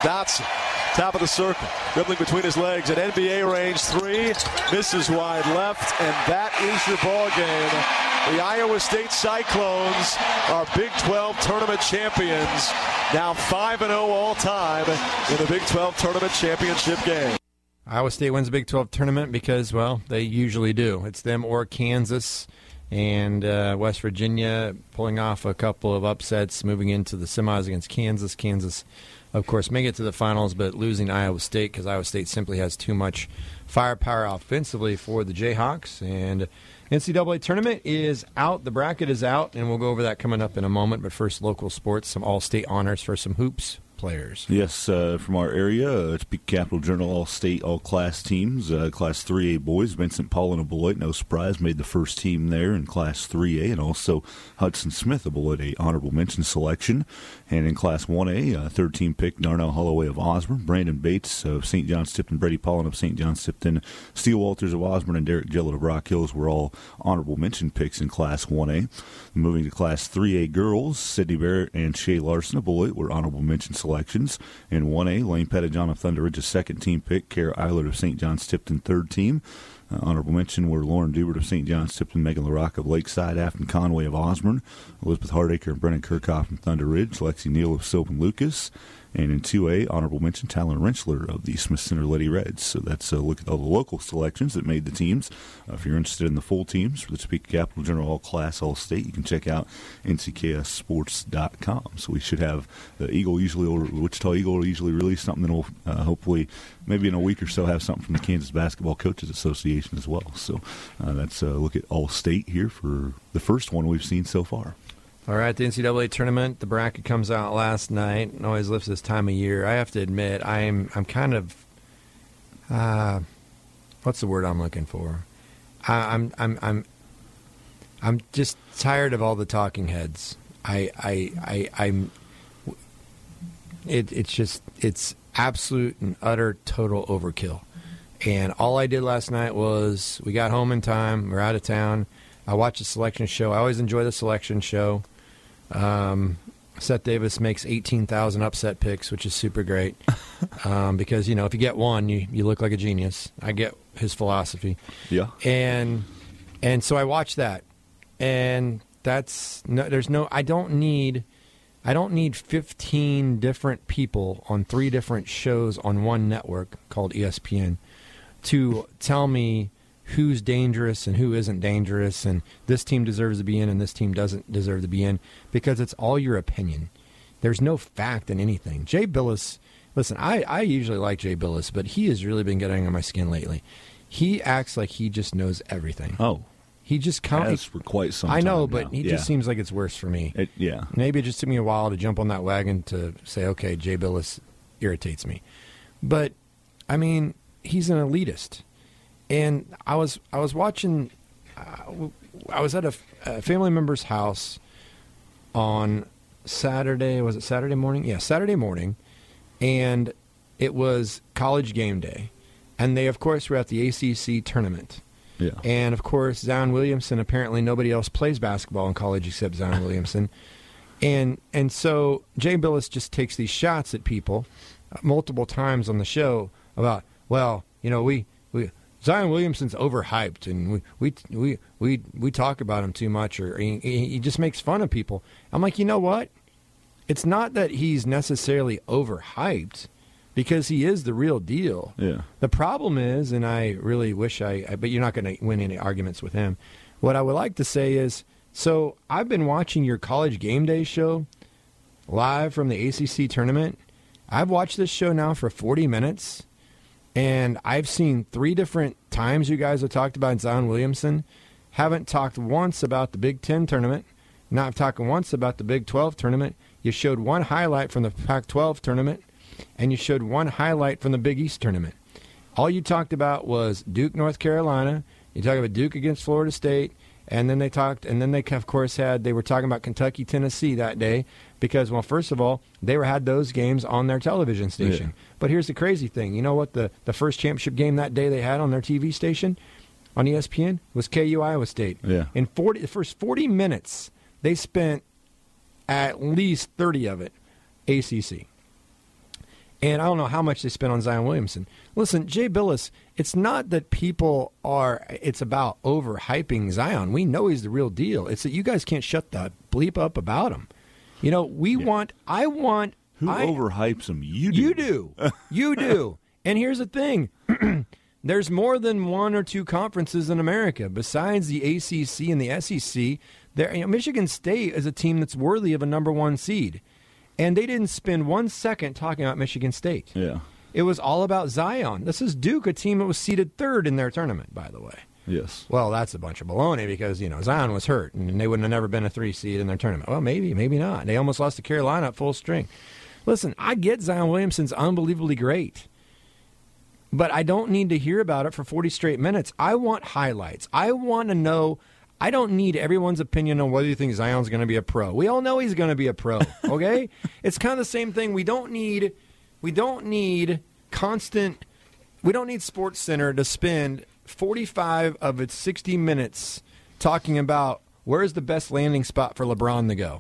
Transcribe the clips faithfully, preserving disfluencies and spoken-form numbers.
Dotson, top of the circle, dribbling between his legs at N B A range, three, misses wide left, and that is your ball game. The Iowa State Cyclones are Big twelve tournament champions, now five and oh all time in the Big twelve tournament championship game. Iowa State wins the Big twelve tournament because, well, they usually do. It's them or Kansas. And uh, West Virginia pulling off a couple of upsets, moving into the semis against Kansas. Kansas, of course, make it to the finals, but losing Iowa State because Iowa State simply has too much firepower offensively for the Jayhawks. And N C double A tournament is out. The bracket is out, and we'll go over that coming up in a moment. But first, local sports, some all-state honors for some hoops players. Yes, uh, from our area, uh, Topeka Capital Journal All-State, All-Class teams. Uh, Class three A boys, Vincent Paulin of Beloit, no surprise, made the first team there in Class three A, and also Hudson Smith of Beloit, a honorable mention selection. And in Class one A, uh, third team pick, Darnell Holloway of Osborne, Brandon Bates of Saint John's Tipton, Brady Paulin of Saint John's Tipton, Steele Walters of Osborne, and Derek Gillett of Rock Hills were all honorable mention picks in Class one A. Moving to Class three A girls, Sydney Barrett and Shay Larson of Beloit were honorable mention selections. In one A, Lane Pettijohn of Thunder Ridge, a second team pick, Kara Eilert of Saint John's Tipton, third team. Uh, honorable mention were Lauren Dubert of Saint John's Tipton, Megan LaRocque of Lakeside, Afton Conway of Osborne, Elizabeth Hardacre and Brennan Kirchhoff from Thunder Ridge, Lexi Neal of Sylvan Lucas. And in two A, honorable mention, Tyler Rentschler of the Smith Center Lady Reds. So that's a look at all the local selections that made the teams. Uh, if you're interested in the full teams for the Topeka Capital Journal All-Class, All-State, you can check out N C K S sports dot com. So we should have the Eagle usually, or Wichita Eagle will usually release something that will uh, hopefully, maybe in a week or so, have something from the Kansas Basketball Coaches Association as well. So uh, that's a look at All-State here for the first one we've seen so far. All right, the N C double A tournament, the bracket comes out last night. It always lifts this time of year. I have to admit, I'm I'm kind of, uh, what's the word I'm looking for? I, I'm I'm I'm I'm just tired of all the talking heads. I I I I'm. It it's just it's absolute and utter total overkill. And all I did last night was we got home in time. We're out of town. I watched the selection show. I always enjoy the selection show. Um, Seth Davis makes eighteen thousand upset picks, which is super great. Um, because, you know, if you get one, you, you look like a genius. I get his philosophy. Yeah. And and so I watched that. And that's no, there's no I don't need I don't need fifteen different people on three different shows on one network called E S P N to tell me who's dangerous and who isn't dangerous, and this team deserves to be in and this team doesn't deserve to be in, because it's all your opinion. There's no fact in anything. Jay Billis, listen, I, I usually like Jay Billis, but he has really been getting on my skin lately. He acts like he just knows everything. Oh. He just counts for quite some I know, time but now. he yeah. just seems like it's worse for me. It, yeah. Maybe it just took me a while to jump on that wagon to say, okay, Jay Billis irritates me. But, I mean, he's an elitist. And I was I was watching, uh, I was at a, a family member's house on Saturday, was it Saturday morning? Yeah, Saturday morning, and it was college game day. And they, of course, were at the A C C tournament. Yeah. And, of course, Zion Williamson, apparently nobody else plays basketball in college except Zion Williamson. And and so Jay Billis just takes these shots at people uh, multiple times on the show about, well, you know, we... we Zion Williamson's overhyped, and we we we we, we talk about him too much, or he, he just makes fun of people. I'm like, you know what? It's not that he's necessarily overhyped, because he is the real deal. Yeah. The problem is, and I really wish I, I but you're not going to win any arguments with him. What I would like to say is, so I've been watching your College Game Day show live from the A C C tournament. I've watched this show now for forty minutes. And I've seen three different times you guys have talked about Zion Williamson. Haven't talked once about the Big Ten tournament. Not talking once about the Big twelve tournament. You showed one highlight from the Pac twelve tournament, and you showed one highlight from the Big East tournament. All you talked about was Duke, North Carolina. You talked about Duke against Florida State, and then they talked, and then they of course had they were talking about Kentucky, Tennessee that day because, well, first of all, they were had those games on their television station. Yeah. But here's the crazy thing: you know what the the first championship game that day they had on their T V station on E S P N was K U Iowa State. Yeah. In forty the first forty minutes, they spent at least thirty of it A C C. And I don't know how much they spent on Zion Williamson. Listen, Jay Billis, it's not that people are, it's about overhyping Zion. We know he's the real deal. It's that you guys can't shut the bleep up about him. You know, we yeah. want, I want. Who I, overhypes him? You do. You do. You do. And here's the thing. There's more than one or two conferences in America. Besides the A C C and the S E C, there, you know, Michigan State is a team that's worthy of a number one seed. And they didn't spend one second talking about Michigan State. Yeah. It was all about Zion. This is Duke, a team that was seeded third in their tournament, by the way. Yes. Well, that's a bunch of baloney because, you know, Zion was hurt, and they wouldn't have never been a three seed in their tournament. Well, maybe, maybe not. They almost lost to Carolina at full string. Listen, I get Zion Williamson's unbelievably great, but I don't need to hear about it for forty straight minutes. I want highlights. I want to know. I don't need everyone's opinion on whether you think Zion's going to be a pro. We all know he's going to be a pro, okay? It's kind of the same thing. We don't need we don't need constant we don't need SportsCenter to spend forty-five of its sixty minutes talking about where's the best landing spot for LeBron to go.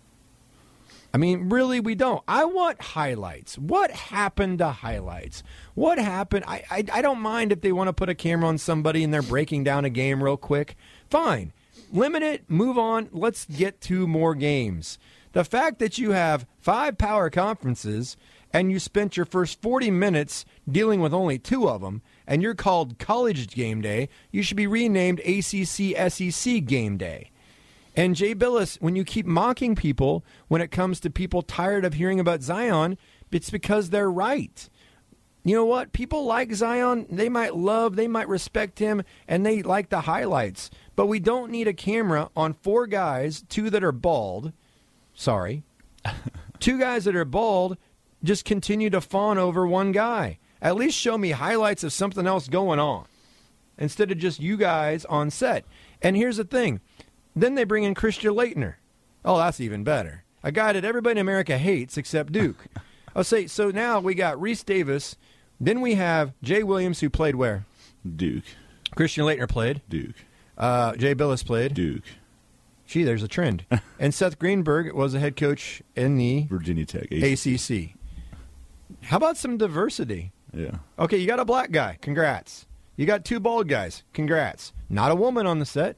I mean, really, we don't. I want highlights. What happened to highlights? What happened? I, I, I don't mind if they want to put a camera on somebody and they're breaking down a game real quick. Fine. Limit it. Move on. Let's get to more games. The fact that you have five power conferences and you spent your first forty minutes dealing with only two of them, and you're called College Game Day, you should be renamed A C C S E C Game Day. And Jay Billis, when you keep mocking people when it comes to people tired of hearing about Zion, it's because they're right. You know what? People like Zion. They might love, they might respect him, and they like the highlights. But we don't need a camera on four guys, two that are bald. Sorry. Two guys that are bald just continue to fawn over one guy. At least show me highlights of something else going on instead of just you guys on set. And here's the thing. Then they bring in Christian Laettner. Oh, that's even better. A guy that everybody in America hates except Duke. I'll say, so now we got Reese Davis. Then we have Jay Williams, who played where? Duke. Christian Laettner played. Duke. Uh, Jay Billis played. Duke. Gee, there's a trend. And Seth Greenberg was a head coach in the Virginia Tech A C C. How about some diversity? Yeah. Okay, you got a black guy. Congrats. You got two bald guys. Congrats. Not a woman on the set.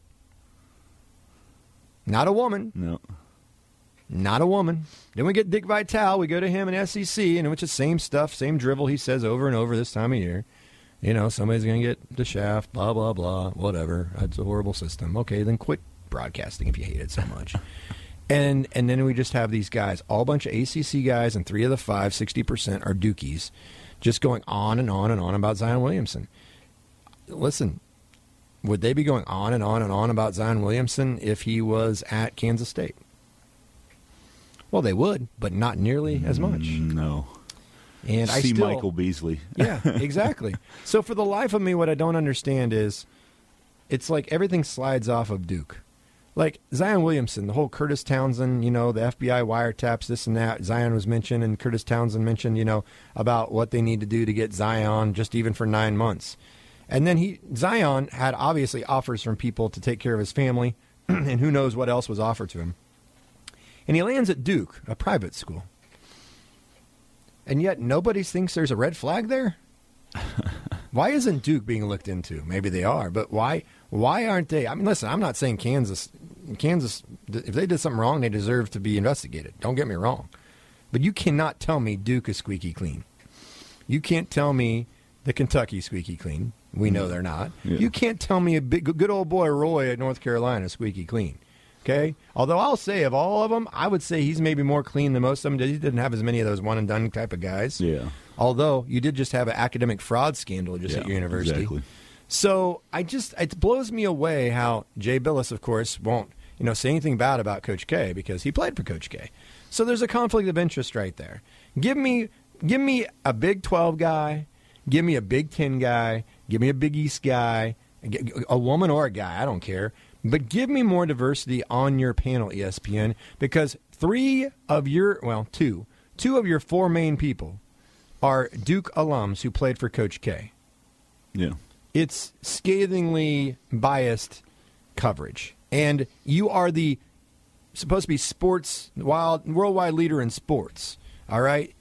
Not a woman. No. Not a woman. Then we get Dick Vitale. We go to him in S E C, and it's the same stuff, same drivel he says over and over this time of year. You know, somebody's going to get the shaft, blah, blah, blah, whatever. That's a horrible system. Okay, then quit broadcasting if you hate it so much. and and then we just have these guys, all a bunch of A C C guys, and three of the five, sixty percent, are Dukies, just going on and on and on about Zion Williamson. Listen, would they be going on and on and on about Zion Williamson if he was at Kansas State? Well, they would, but not nearly as much. No. And See I still, Michael Beasley. Yeah, exactly. So for the life of me, what I don't understand is it's like everything slides off of Duke. Like Zion Williamson, the whole Curtis Townsend, you know, the F B I wiretaps, this and that. Zion was mentioned, and Curtis Townsend mentioned, you know, about what they need to do to get Zion just even for nine months. And then he Zion had obviously offers from people to take care of his family, and who knows what else was offered to him. And he lands at Duke, a private school. And yet nobody thinks there's a red flag there? Why isn't Duke being looked into? Maybe they are, but why why aren't they? I mean, listen, I'm not saying Kansas, Kansas, if they did something wrong, they deserve to be investigated. Don't get me wrong. But you cannot tell me Duke is squeaky clean. You can't tell me the Kentucky's squeaky clean. We know they're not. Yeah. You can't tell me a big, good old boy Roy at North Carolina is squeaky clean. Okay? Although I'll say of all of them, I would say he's maybe more clean than most of them. He didn't have as many of those one-and-done type of guys. Yeah. Although you did just have an academic fraud scandal just yeah, at your university. Exactly. So I just it blows me away how Jay Billis, of course, won't you know say anything bad about Coach K because he played for Coach K. So there's a conflict of interest right there. Give me give me a Big twelve guy, give me a Big ten guy, give me a Big East guy, a woman or a guy, I don't care. But give me more diversity on your panel, E S P N, because three of your, well, two, two of your four main people are Duke alums who played for Coach K. Yeah. It's scathingly biased coverage. And you are the supposed to be sports, wild, worldwide leader in sports, all right?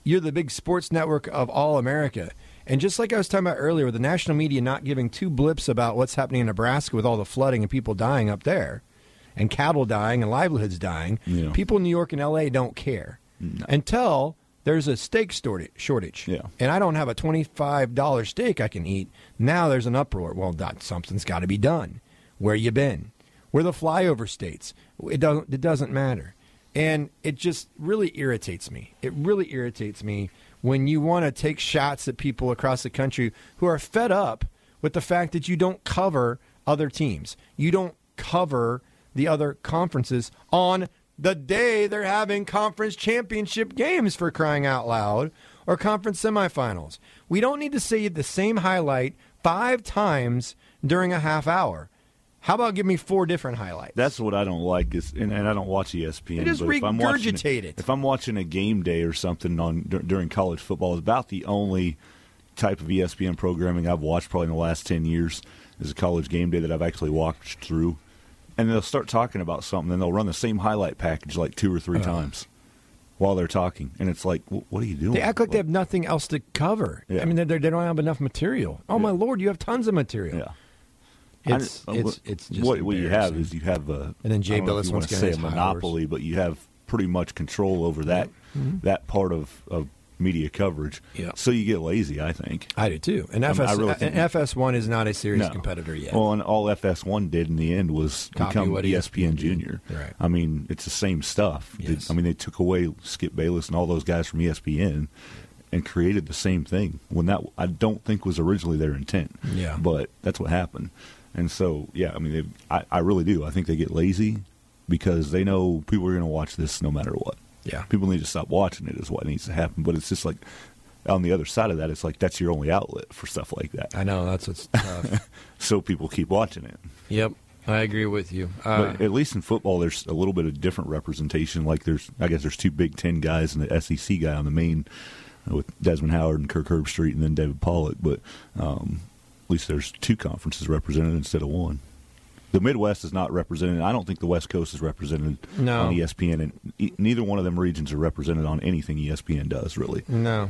you're the big sports network of all America. And just like I was talking about earlier, with the national media not giving two blips about what's happening in Nebraska with all the flooding and people dying up there, and cattle dying and livelihoods dying, yeah. people in New York and L A don't care. No. Until there's a steak shortage. Yeah. And I don't have a twenty-five dollars steak I can eat. Now there's an uproar. Well, that, something's got to be done. Where you been? We're the flyover states. It doesn't, it doesn't matter. And it just really irritates me. It really irritates me when you want to take shots at people across the country who are fed up with the fact that you don't cover other teams. You don't cover the other conferences on the day they're having conference championship games, for crying out loud, or conference semifinals. We don't need to see the same highlight five times during a half hour. How about give me four different highlights? That's what I don't like, is, and, and I don't watch E S P N. They just but if I'm watching, regurgitate it. If I'm watching a game day or something on d- during college football, it's about the only type of E S P N programming I've watched probably in the last ten years is a college game day that I've actually watched through. And they'll start talking about something, and they'll run the same highlight package like two or three uh. times while they're talking. And it's like, what are you doing? They act like, like they have nothing else to cover. Yeah. I mean, they they don't have enough material. Oh, yeah. My Lord, you have tons of material. Yeah. It's, I, it's, it's just what, what you have is you have a, and then Jay I don't know Billis if you want wants to say a monopoly, but you have pretty much control over that mm-hmm. that part of, of media coverage. Yeah. So you get lazy, I think. I do too. And F S, I mean, I really and F S one is not a serious no. competitor yet. Well, and all F S one did in the end was Copy become what E S P N Junior. Right. I mean, it's the same stuff. Yes. I mean, they took away Skip Bayless and all those guys from E S P N and created the same thing when that I don't think was originally their intent. Yeah. But that's what happened. And so, yeah, I mean, they, I, I really do. I think they get lazy because they know people are going to watch this no matter what. Yeah. People need to stop watching it is what needs to happen. But it's just like, on the other side of that, it's like that's your only outlet for stuff like that. I know. That's what's tough. So people keep watching it. Yep. I agree with you. Uh, but at least in football, there's a little bit of different representation. Like there's, I guess there's two Big Ten guys and the S E C guy on the main with Desmond Howard and Kirk Herbstreit and then David Pollock. But um, at least there's two conferences represented instead of one. The Midwest is not represented. I don't think the West Coast is represented no. on E S P N. And e- neither one of them regions are represented on anything E S P N does, really. No.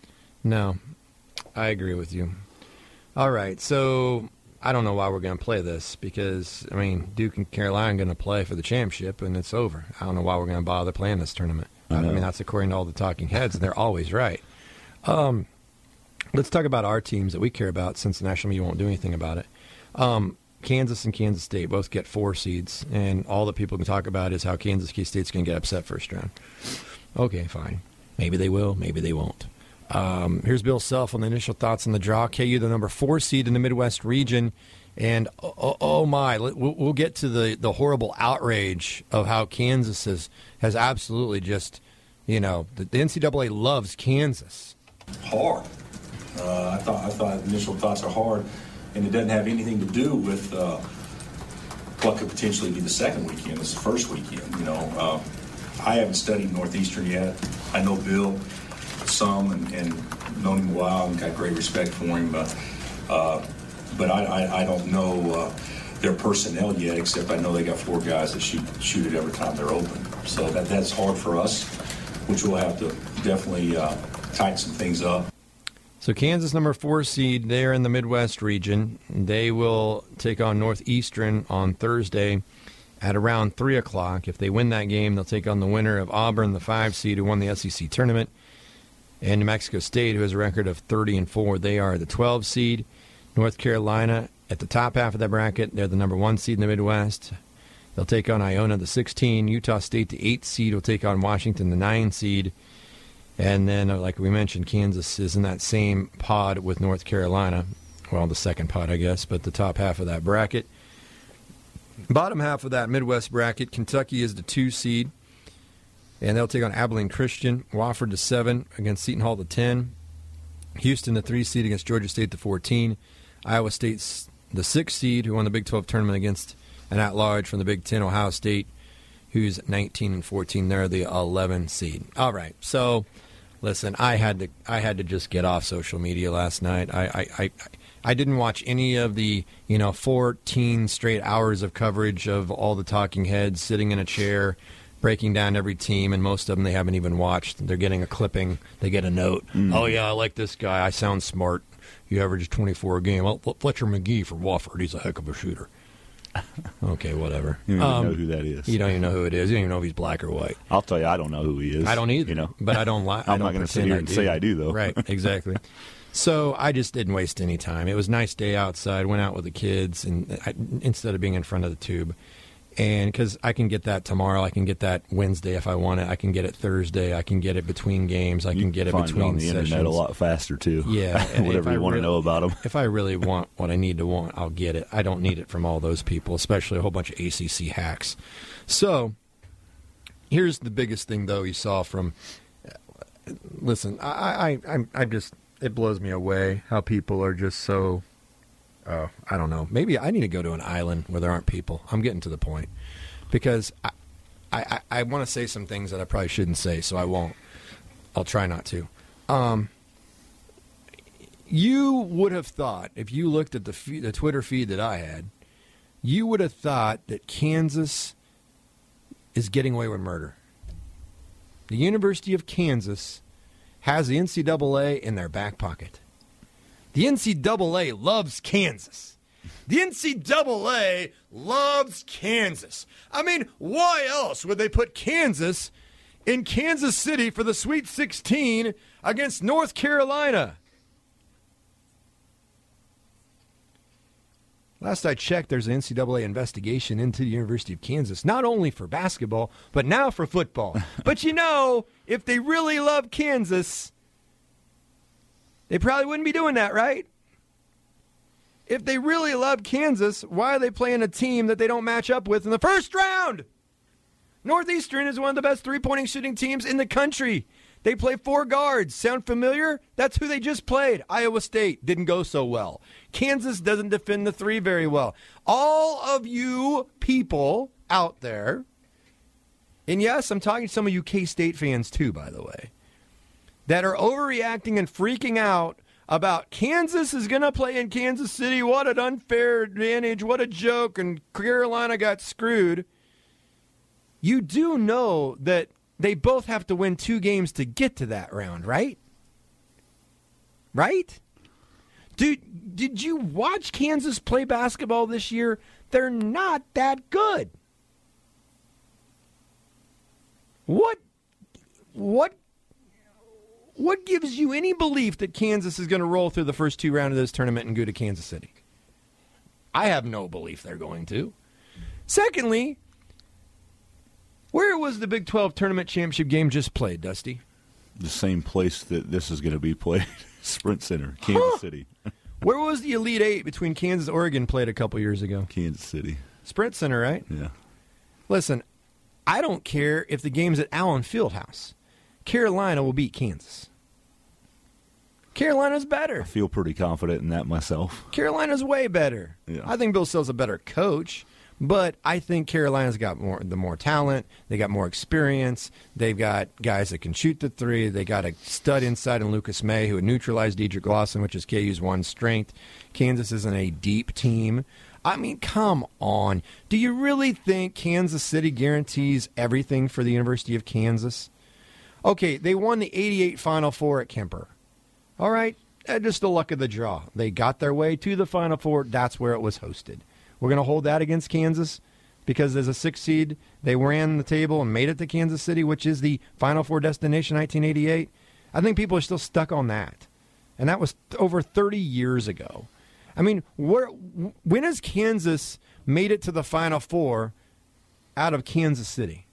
No. I agree with you. All right. So I don't know why we're going to play this because, I mean, Duke and Carolina are going to play for the championship, and it's over. I don't know why we're going to bother playing this tournament. I, I mean, that's according to all the talking heads, and they're always right. Um, let's talk about our teams that we care about since the national media won't do anything about it. Um, Kansas and Kansas State both get four seeds, and all that people can talk about is how Kansas State's going to get upset first round. Okay, fine. Maybe they will, maybe they won't. Um, here's Bill Self on the initial thoughts on the draw. K U, the number four seed in the Midwest region. And, oh, oh my, we'll, we'll get to the, the horrible outrage of how Kansas has, has absolutely just, you know, the, the N C double A loves Kansas. Hard. Uh, I thought I thought initial thoughts are hard, and it doesn't have anything to do with uh, what could potentially be the second weekend. It's the first weekend. You know, uh, I haven't studied Northeastern yet. I know Bill some and, and known him a while and got great respect for him, but uh, but I, I, I don't know uh, their personnel yet. Except I know they got four guys that shoot shoot it every time they're open. So that that's hard for us, which we'll have to definitely uh, tighten some things up. So Kansas, number four seed, they're in the Midwest region. They will take on Northeastern on Thursday at around three o'clock. If they win that game, they'll take on the winner of Auburn, the five seed, who won the S E C tournament, and New Mexico State, who has a record of thirty and four. They are the twelve seed. North Carolina at the top half of that bracket. They're the number one seed in the Midwest. They'll take on Iona, the sixteen. Utah State, the eight seed, will take on Washington, the nine seed. And then, like we mentioned, Kansas is in that same pod with North Carolina. Well, the second pod, I guess, but the top half of that bracket. Bottom half of that Midwest bracket, Kentucky is the two seed. And they'll take on Abilene Christian. Wofford, the seven, against Seton Hall, the ten. Houston, the three seed, against Georgia State, the fourteen. Iowa State's the six seed, who won the Big twelve tournament against an at-large from the Big Ten, Ohio State, who's nineteen and fourteen. They're the eleven seed. All right, so listen, I had to I had to just get off social media last night. I I, I, I didn't watch any of the, you know, fourteen straight hours of coverage of all the talking heads sitting in a chair breaking down every team, and most of them they haven't even watched. They're getting a clipping. They get a note. Mm. Oh, yeah, I like this guy. I sound smart. He averages twenty-four a game. Well, Fletcher McGee from Wofford. He's a heck of a shooter. Okay, whatever. You don't um, even know who that is. You don't even know who it is. You don't even know if he's black or white. I'll tell you, I don't know who he is. I don't either. You know, but I don't lie. I'm not going to sit here and say I do, though. Right, exactly. So I just didn't waste any time. It was a nice day outside. Went out with the kids, and I, instead of being in front of the tube, and because I can get that tomorrow, I can get that Wednesday if I want it. I can get it Thursday. I can get it between games. I can, you get it find between it on the sessions. internet a lot faster too. Yeah, whatever you want really, to know about them. If I really want what I need to want, I'll get it. I don't need it from all those people, especially a whole bunch of A C C hacks. So here's the biggest thing, though. You saw from. Listen, I, I, I, I just it blows me away how people are just so. Oh, I don't know. Maybe I need to go to an island where there aren't people. I'm getting to the point. Because I, I, I want to say some things that I probably shouldn't say, so I won't. I'll try not to. Um, you would have thought, if you looked at the, feed, the Twitter feed that I had, you would have thought that Kansas is getting away with murder. The University of Kansas has the N C double A in their back pocket. The N C double A loves Kansas. The N C double A loves Kansas. I mean, why else would they put Kansas in Kansas City for the Sweet sixteen against North Carolina? Last I checked, there's an N C double A investigation into the University of Kansas, not only for basketball, but now for football. But you know, if they really love Kansas, they probably wouldn't be doing that, right? If they really love Kansas, why are they playing a team that they don't match up with in the first round? Northeastern is one of the best three-pointing shooting teams in the country. They play four guards. Sound familiar? That's who they just played. Iowa State didn't go so well. Kansas doesn't defend the three very well. All of you people out there, and yes, I'm talking to some of you K-State fans too, by the way, that are overreacting and freaking out about Kansas is going to play in Kansas City. What an unfair advantage. What a joke. And Carolina got screwed. You do know that they both have to win two games to get to that round, right? Right? Dude, did you watch Kansas play basketball this year? They're not that good. What what what gives you any belief that Kansas is going to roll through the first two rounds of this tournament and go to Kansas City? I have no belief they're going to. Secondly, where was the Big twelve Tournament Championship game just played, Dusty? The same place that this is going to be played, Sprint Center, Kansas huh. City. Where was the Elite Eight between Kansas and Oregon played a couple years ago? Kansas City. Sprint Center, right? Yeah. Listen, I don't care if the game's at Allen Fieldhouse. Carolina will beat Kansas. Carolina's better. I feel pretty confident in that myself. Carolina's way better. Yeah. I think Bill Self's a better coach. But I think Carolina's got more the more talent. They got more experience. They've got guys that can shoot the three. They got a stud inside in Lucas May who would neutralize Dedrick Lawson, which is K U's one strength. Kansas isn't a deep team. I mean, come on. Do you really think Kansas City guarantees everything for the University of Kansas? Okay, they won the eighty-eight Final Four at Kemper. All right, just the luck of the draw. They got their way to the Final Four. That's where it was hosted. We're going to hold that against Kansas because as a six seed, they ran the table and made it to Kansas City, which is the Final Four destination, nineteen eighty-eight. I think people are still stuck on that. And that was over thirty years ago. I mean, where, when has Kansas made it to the Final Four out of Kansas City?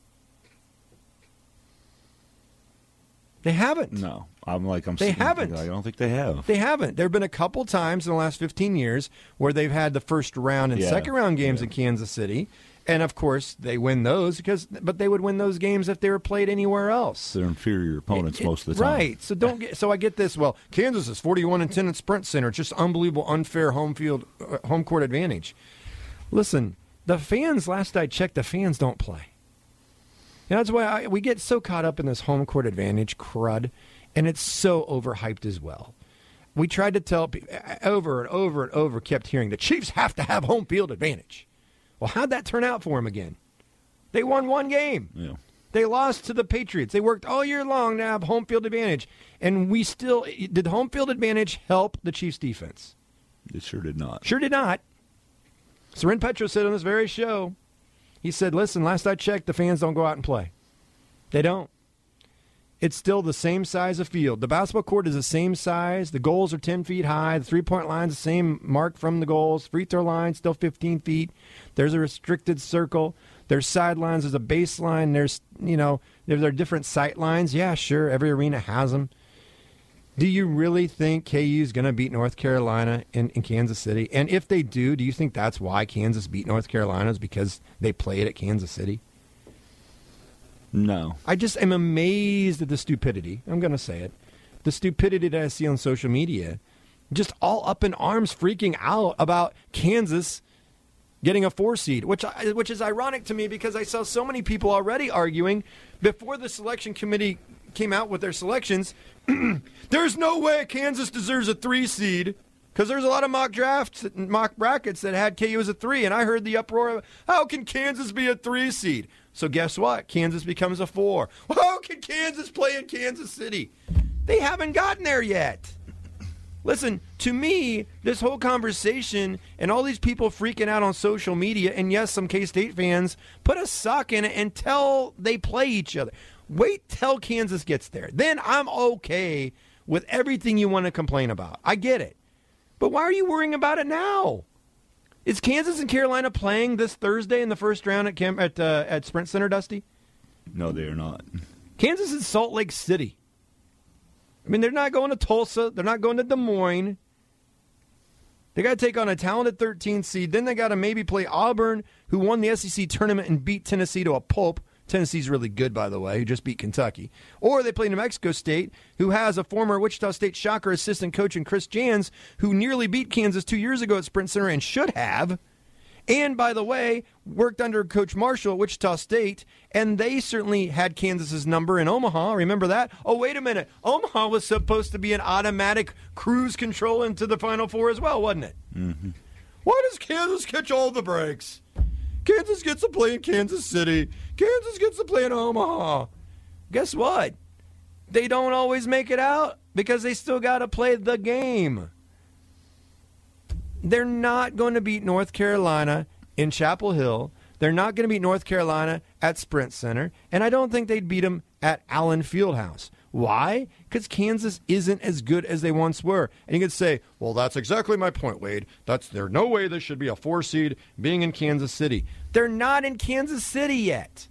They haven't. No. I'm like, I'm They haven't. I don't think they have. They haven't. There have been a couple times in the last fifteen years where they've had the first round and Yeah. second round games Yeah. in Kansas City. And, of course, they win those, because, but they would win those games if they were played anywhere else. They're inferior opponents It- it- most of the time. Right. So don't get. So I get this. Well, Kansas is forty-one and ten at Sprint Center. It's just unbelievable, unfair home field, uh, home court advantage. Listen, the fans. Last I checked, the fans don't play. And that's why I, we get so caught up in this home court advantage crud, and it's so overhyped as well. We tried to tell people over and over and over, kept hearing the Chiefs have to have home field advantage. Well, how'd that turn out for them again? They won one game. Yeah. They lost to the Patriots. They worked all year long to have home field advantage. And we still – did home field advantage help the Chiefs' defense? It sure did not. Sure did not. Soren Petro said on this very show, he said, listen, last I checked, the fans don't go out and play. They don't. It's still the same size of field. The basketball court is the same size. The goals are ten feet high. The three-point line is the same mark from the goals. Free throw line still fifteen feet. There's a restricted circle. There's sidelines. There's a baseline. There's, you know, there are different sight lines. Yeah, sure. Every arena has them. Do you really think K U is going to beat North Carolina in, in Kansas City? And if they do, do you think that's why Kansas beat North Carolina is because they played at Kansas City? No. I just am amazed at the stupidity. I'm going to say it. The stupidity that I see on social media. Just all up in arms freaking out about Kansas getting a four seed, which I, which is ironic to me because I saw so many people already arguing before the selection committee came out with their selections. There's no way Kansas deserves a three seed because there's a lot of mock drafts, mock brackets that had K U as a three, and I heard the uproar of, how can Kansas be a three seed? So guess what? Kansas becomes a four. How can Kansas play in Kansas City? They haven't gotten there yet. Listen, to me, this whole conversation and all these people freaking out on social media, and yes, some K-State fans, put a sock in it until they play each other. Wait till Kansas gets there. Then I'm okay with everything you want to complain about. I get it. But why are you worrying about it now? Is Kansas and Carolina playing this Thursday in the first round at Camp, at uh, at Sprint Center, Dusty? No, they are not. Kansas is Salt Lake City. I mean, they're not going to Tulsa. They're not going to Des Moines. They got to take on a talented thirteenth seed. Then they got to maybe play Auburn, who won the S E C tournament and beat Tennessee to a pulp. Tennessee's really good, by the way, who just beat Kentucky. Or they play New Mexico State, who has a former Wichita State Shocker assistant coach in Chris Jans, who nearly beat Kansas two years ago at Sprint Center and should have. And, by the way, worked under Coach Marshall at Wichita State, and they certainly had Kansas's number in Omaha. Remember that? Oh, wait a minute. Omaha was supposed to be an automatic cruise control into the Final Four as well, wasn't it? Mm-hmm. Why does Kansas catch all the breaks? Kansas gets to play in Kansas City. Kansas gets to play in Omaha. Guess what? They don't always make it out because they still got to play the game. They're not going to beat North Carolina in Chapel Hill. They're not going to beat North Carolina at Sprint Center. And I don't think they'd beat them at Allen Fieldhouse. Why? Because Kansas isn't as good as they once were. And you could say, well, that's exactly my point, Wade. That's There's no way they should be a four seed being in Kansas City. They're not in Kansas City yet.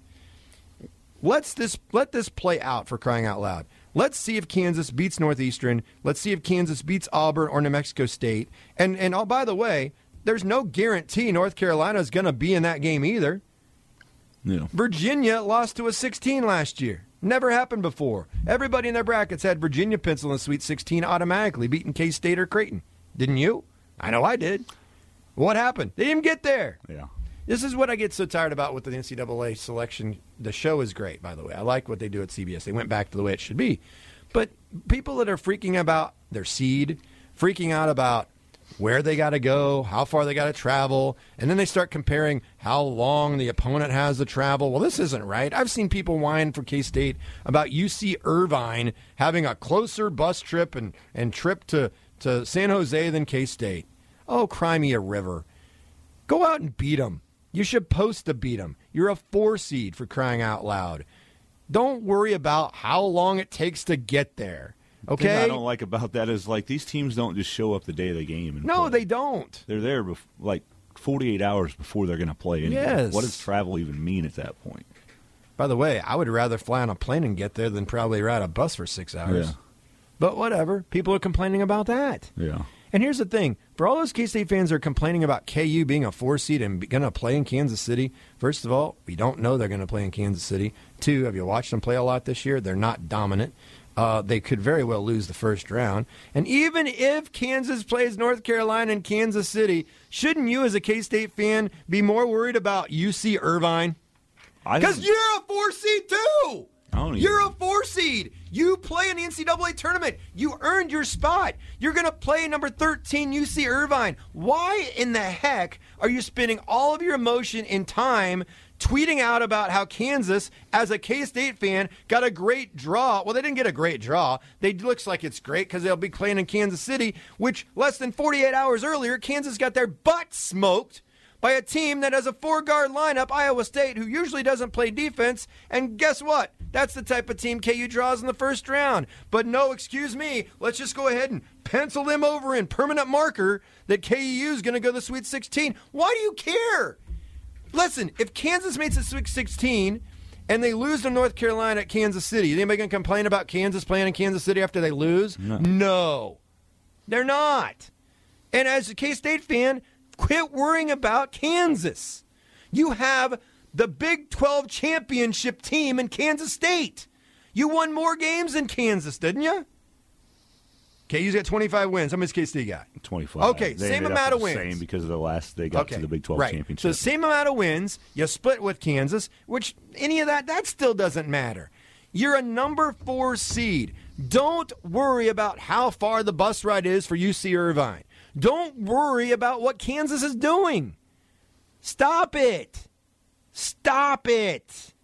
Let's this let this play out, for crying out loud. Let's see if Kansas beats Northeastern. Let's see if Kansas beats Auburn or New Mexico State. And, and oh, by the way, there's no guarantee North Carolina is going to be in that game either. Yeah. Virginia lost to a sixteen last year. Never happened before. Everybody in their brackets had Virginia pencil in the Sweet sixteen automatically, beating K-State or Creighton. Didn't you? I know I did. What happened? They didn't get there. Yeah. This is what I get so tired about with the N C double A selection. The show is great, by the way. I like what they do at C B S. They went back to the way it should be. But people that are freaking about their seed, freaking out about where they got to go, how far they got to travel, and then they start comparing how long the opponent has to travel. Well, this isn't right. I've seen people whine for K-State about U C Irvine having a closer bus trip and, and trip to, to San Jose than K-State. Oh, cry me a river. Go out and beat them. You should post to beat them. You're a four seed, for crying out loud. Don't worry about how long it takes to get there. Okay? The thing I don't like about that is, like, these teams don't just show up the day of the game. And no, play. they don't. They're there, bef- like, forty-eight hours before they're going to play anyway. Yes. What does travel even mean at that point? By the way, I would rather fly on a plane and get there than probably ride a bus for six hours. Yeah. But whatever. People are complaining about that. Yeah. And here's the thing. For all those K-State fans that are complaining about K U being a four seed and going to play in Kansas City, first of all, we don't know they're going to play in Kansas City. Two, have you watched them play a lot this year? They're not dominant. Uh, they could very well lose the first round. And even if Kansas plays North Carolina and Kansas City, shouldn't you as a K-State fan be more worried about U C Irvine? Because you're a four seed too! You're a four seed. You play in the N C double A tournament. You earned your spot. You're going to play number thirteen U C Irvine. Why in the heck are you spending all of your emotion and time tweeting out about how Kansas, as a K-State fan, got a great draw? Well, they didn't get a great draw. They looks like it's great because they'll be playing in Kansas City, which less than forty-eight hours earlier, Kansas got their butt smoked by a team that has a four-guard lineup, Iowa State, who usually doesn't play defense. And guess what? That's the type of team K U draws in the first round. But no, excuse me, let's just go ahead and pencil them over in permanent marker that K U is going to go to the Sweet sixteen. Why do you care? Listen, if Kansas makes the Sweet sixteen and they lose to North Carolina at Kansas City, is anybody going to complain about Kansas playing in Kansas City after they lose? No. No. They're not. And as a K-State fan, quit worrying about Kansas. You have the Big twelve championship team in Kansas State. You won more games than Kansas, didn't you? K U's got twenty-five wins. How many does K-State got? twenty-five. Okay, they same ended amount up of wins. Same because of the last they got okay. to the Big twelve right. championship. So same amount of wins. You split with Kansas, which any of that, that still doesn't matter. You're a number four seed. Don't worry about how far the bus ride is for U C Irvine. Don't worry about what Kansas is doing. Stop it. Stop it.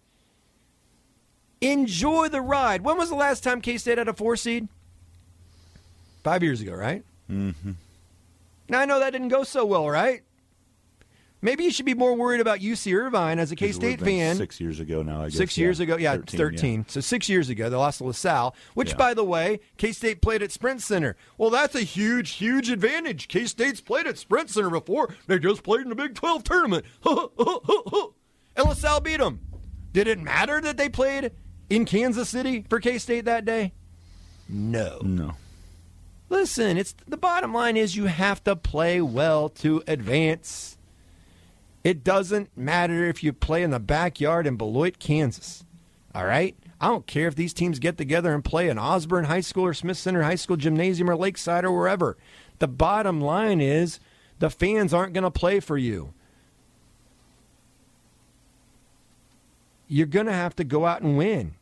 Enjoy the ride. When was the last time K-State had a four seed? Five years ago, right? Mm-hmm. Now, I know that didn't go so well, right? Maybe you should be more worried about U C Irvine as a K-State fan. Six years ago now, I guess. Six yeah. years ago, yeah, thirteen. thirteen. Yeah. So six years ago, they lost to LaSalle, which, Yeah. by the way, K-State played at Sprint Center. Well, that's a huge, huge advantage. K-State's played at Sprint Center before. They just played in the Big twelve tournament. And LaSalle beat them. Did it matter that they played in Kansas City for K-State that day? No. No. Listen, it's the bottom line is you have to play well to advance. It doesn't matter if you play in the backyard in Beloit, Kansas. All right? I don't care if these teams get together and play in Osborne High School or Smith Center High School Gymnasium or Lakeside or wherever. The bottom line is the fans aren't going to play for you. You're going to have to go out and win.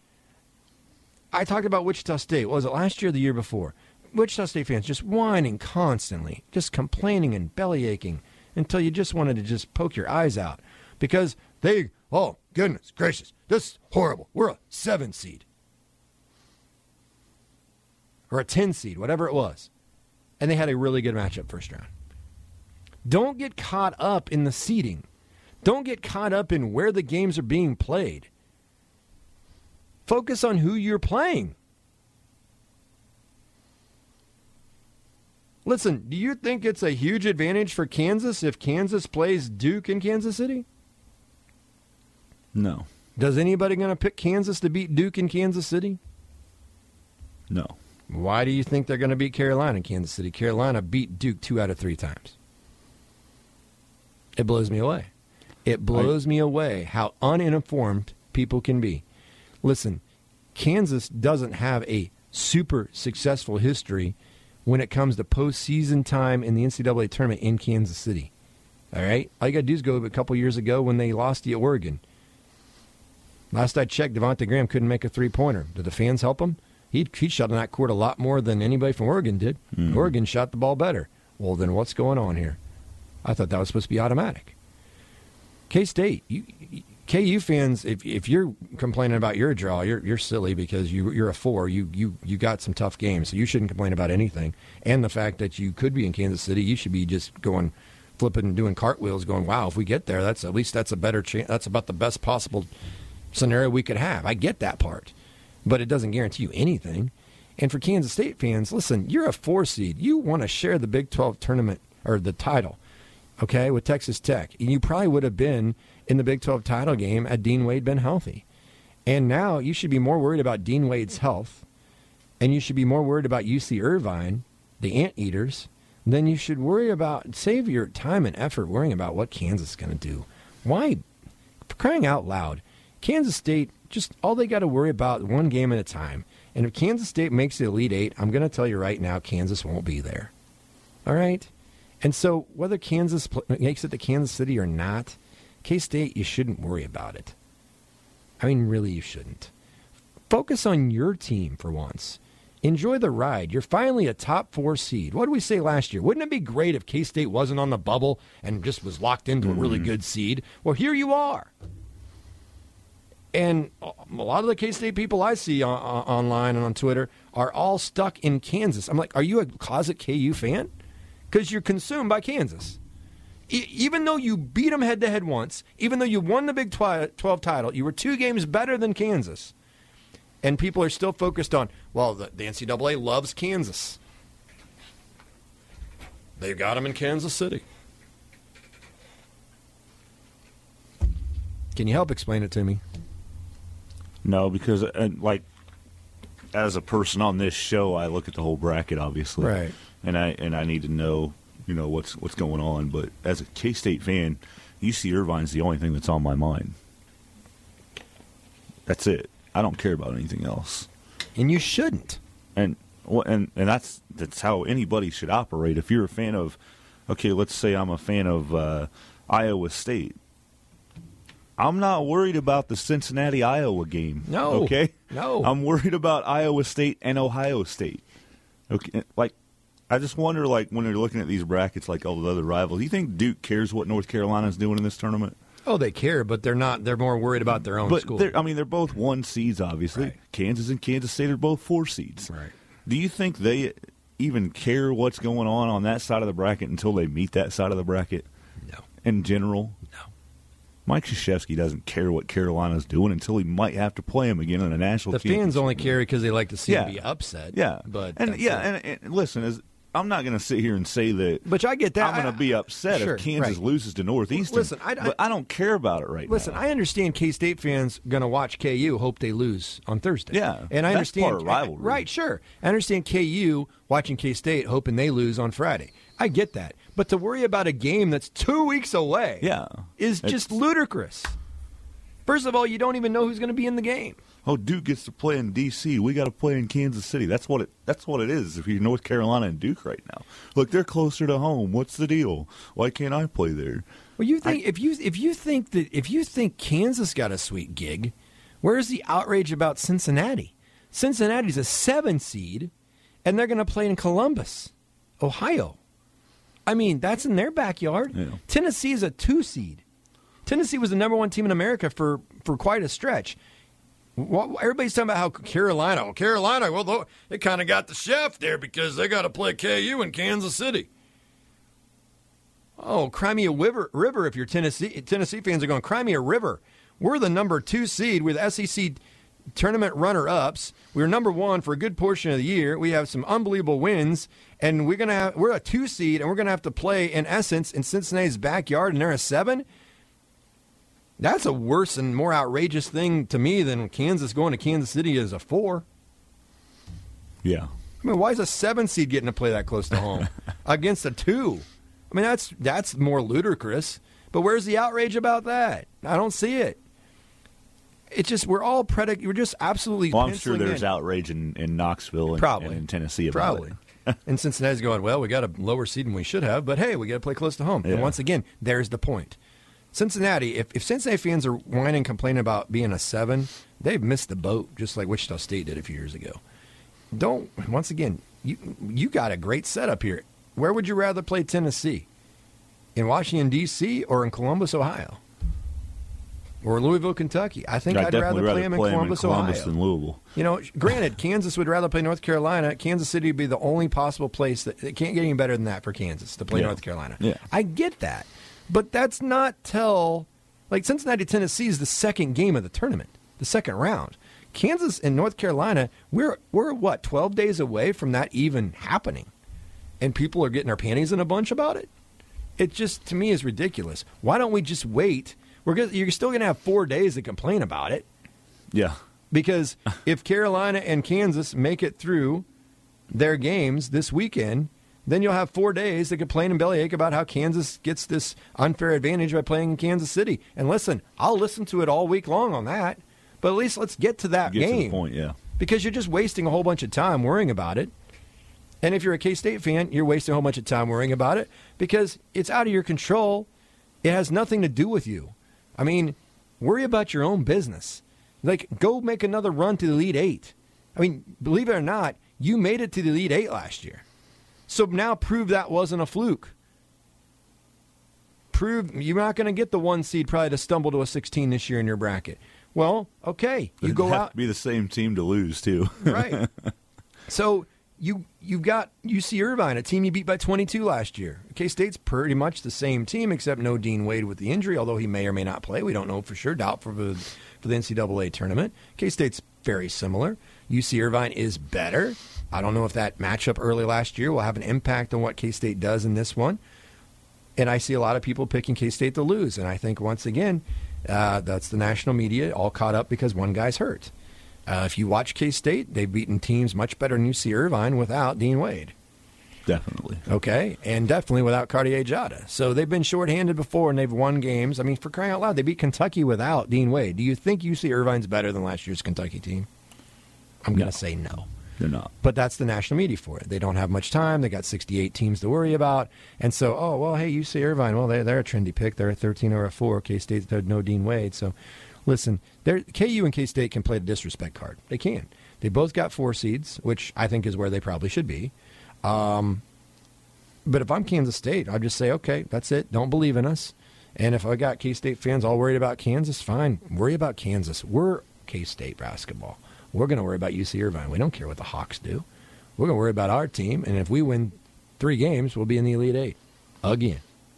I talked about Wichita State. What was it, last year or the year before? Wichita State fans just whining constantly, just complaining and belly aching until you just wanted to just poke your eyes out because they, oh, goodness gracious, this is horrible. We're a seven seed or a ten seed, whatever it was. And they had a really good matchup first round. Don't get caught up in the seeding. Don't get caught up in where the games are being played. Focus on who you're playing. Listen, do you think it's a huge advantage for Kansas if Kansas plays Duke in Kansas City? No. Does anybody going to pick Kansas to beat Duke in Kansas City? No. Why do you think they're going to beat Carolina in Kansas City? Carolina beat Duke two out of three times. It blows me away. It blows I, me away how uninformed people can be. Listen, Kansas doesn't have a super successful history when it comes to postseason time in the N C double A tournament in Kansas City. All right? All you got to do is go a couple years ago when they lost to Oregon. Last I checked, Devontae Graham couldn't make a three-pointer. Did the fans help him? He he shot in that court a lot more than anybody from Oregon did. Mm-hmm. Oregon shot the ball better. Well, then what's going on here? I thought that was supposed to be automatic. K-State, you, K U fans, if if you're complaining about your draw, you're you're silly because you you're a four. You you you got some tough games, so you shouldn't complain about anything. And the fact that you could be in Kansas City, you should be just going flipping and doing cartwheels, going, wow, if we get there, that's at least that's a better chance. That's about the best possible scenario we could have. I get that part, but it doesn't guarantee you anything. And for Kansas State fans, listen, you're a four seed. You want to share the Big twelve tournament or the title, okay, with Texas Tech. And you probably would have been in the Big twelve title game had Dean Wade been healthy. And now you should be more worried about Dean Wade's health, and you should be more worried about U C Irvine, the Anteaters, than you should worry about, save your time and effort worrying about what Kansas is going to do. Why? For crying out loud, Kansas State, just all they got to worry about one game at a time. And if Kansas State makes the Elite Eight, I'm going to tell you right now, Kansas won't be there. All right? And so whether Kansas makes it to Kansas City or not, K-State, you shouldn't worry about it. I mean, really, you shouldn't. Focus on your team for once. Enjoy the ride. You're finally a top four seed. What did we say last year? Wouldn't it be great if K-State wasn't on the bubble and just was locked into mm-hmm. a really good seed? Well, here you are. And a lot of the K-State people I see on, on, online and on Twitter are all stuck in Kansas. I'm like, are you a closet K U fan? Because you're consumed by Kansas. E- even though you beat them head-to-head once, even though you won the Big twelve title, you were two games better than Kansas. And people are still focused on, well, the, the N C double A loves Kansas. They've got them in Kansas City. Can you help explain it to me? No, because, uh, like, as a person on this show, I look at the whole bracket, obviously. Right. And I and I need to know, you know, what's what's going on. But as a K-State fan, U C Irvine's the only thing that's on my mind. That's it. I don't care about anything else. And you shouldn't. And and and that's that's how anybody should operate. If you're a fan of, okay, let's say I'm a fan of uh, Iowa State. I'm not worried about the Cincinnati, Iowa game. No. Okay? No. I'm worried about Iowa State and Ohio State. Okay, like, I just wonder, like, when they're looking at these brackets, like all the other rivals, do you think Duke cares what North Carolina's doing in this tournament? Oh, they care, but they're not. They're more worried about their own but school. I mean, they're both one seeds, obviously. Right. Kansas and Kansas State are both four seeds. Right. Do you think they even care what's going on on that side of the bracket until they meet that side of the bracket? No. In general? No. Mike Krzyzewski doesn't care what Carolina's doing until he might have to play him again in a national The championship. fans only care because they like to see Yeah. him be upset. Yeah. But and yeah, and, and listen, as I'm not going to sit here and say that. But I get that. I'm going to be upset sure, if Kansas right. loses to Northeastern. Listen, I, I, but I don't care about it right listen, now. Listen, I understand K-State fans going to watch K U, hope they lose on Thursday. Yeah, and I that's understand part of rivalry. Right, sure. I understand K U watching K-State, hoping they lose on Friday. I get that, but to worry about a game that's two weeks away, yeah, is just ludicrous. First of all, you don't even know who's going to be in the game. Oh, Duke gets to play in D C. We got to play in Kansas City. That's what it. That's what it is. If you're North Carolina and Duke right now, look, they're closer to home. What's the deal? Why can't I play there? Well, you think I, if you if you think that if you think Kansas got a sweet gig, where's the outrage about Cincinnati? Cincinnati's a seven seed, and they're going to play in Columbus, Ohio. I mean, that's in their backyard. Yeah. Tennessee is a two seed. Tennessee was the number one team in America for, for quite a stretch. Everybody's talking about how Carolina, well, Carolina, well, they kind of got the chef there because they got to play K U in Kansas City. Oh, cry me a river, river if you're Tennessee. Tennessee fans are going, cry me a river. We're the number two seed with S E C tournament runner-ups. We were number one for a good portion of the year. We have some unbelievable wins, and we're gonna have, we're a two seed, and we're going to have to play, in essence, in Cincinnati's backyard, and they're a seven. That's a worse and more outrageous thing to me than Kansas going to Kansas City as a four. Yeah. I mean, why is a seven seed getting to play that close to home against a two? I mean, that's that's more ludicrous. But where's the outrage about that? I don't see it. It's just we're all predic. We're just absolutely. Well, I'm sure there's in. outrage in, in Knoxville and, Probably. and in Tennessee about Probably. it. And Cincinnati's going, well, we got a lower seed than we should have, but hey, we got to play close to home. Yeah. And once again, there's the point. Cincinnati, if, if Cincinnati fans are whining and complaining about being a seven, they've missed the boat, just like Wichita State did a few years ago. Don't, once again, you you got a great setup here. Where would you rather play Tennessee? In Washington, D C or in Columbus, Ohio? Or Louisville, Kentucky? I think I'd, I'd rather, rather play them in play Columbus, in Columbus Ohio. than Louisville. You know, granted, Kansas would rather play North Carolina. Kansas City would be the only possible place that it can't get any better than that for Kansas to play Yeah. North Carolina. Yeah. I get that. But that's not till, like, Cincinnati, Tennessee is the second game of the tournament, the second round. Kansas and North Carolina, we're, we're what, twelve days away from that even happening. And people are getting their panties in a bunch about it? It just, to me, is ridiculous. Why don't we just wait? We're gonna, you're still going to have four days to complain about it. Yeah. Because if Carolina and Kansas make it through their games this weekend, then you'll have four days to complain and bellyache about how Kansas gets this unfair advantage by playing in Kansas City. And listen, I'll listen to it all week long on that. But at least let's get to that Get game. to the point, yeah. Because you're just wasting a whole bunch of time worrying about it. And if you're a K-State fan, you're wasting a whole bunch of time worrying about it because it's out of your control. It has nothing to do with you. I mean, worry about your own business. Like, go make another run to the Elite Eight. I mean, believe it or not, you made it to the Elite Eight last year. So now prove that wasn't a fluke. Prove you're not going to get the one seed probably to stumble to a sixteen this year in your bracket. Well, okay, you It'd go have out. to be the same team to lose too. Right. So you you've got U C Irvine, a team you beat by twenty-two last year. K-State's pretty much the same team, except no Dean Wade with the injury, although he may or may not play. We don't know for sure. Doubt for the for the N C double A tournament. K-State's very similar. U C Irvine is better. I don't know if that matchup early last year will have an impact on what K-State does in this one. And I see a lot of people picking K-State to lose. And I think, once again, uh, that's the national media all caught up because one guy's hurt. Uh, if you watch K-State, they've beaten teams much better than U C Irvine without Dean Wade. Definitely. Okay, and definitely without Cartier Jada. So they've been shorthanded before, and they've won games. I mean, for crying out loud, they beat Kentucky without Dean Wade. Do you think U C Irvine's better than last year's Kentucky team? I'm going to say no. They're not. But that's the national media for it. They don't have much time. They got sixty-eight teams to worry about. And so, oh, well, hey, U C Irvine, well, they're, they're a trendy pick. They're a thirteen or a four. K-State's no Dean Wade. So, listen, K U and K-State can play the disrespect card. They can. They both got four seeds, which I think is where they probably should be. Um, but if I'm Kansas State, I'd just say, okay, that's it. Don't believe in us. And if I got K-State fans all worried about Kansas, fine. Worry about Kansas. We're K-State basketball. We're going to worry about U C Irvine. We don't care what the Hawks do. We're going to worry about our team, and if we win three games, we'll be in the Elite Eight again.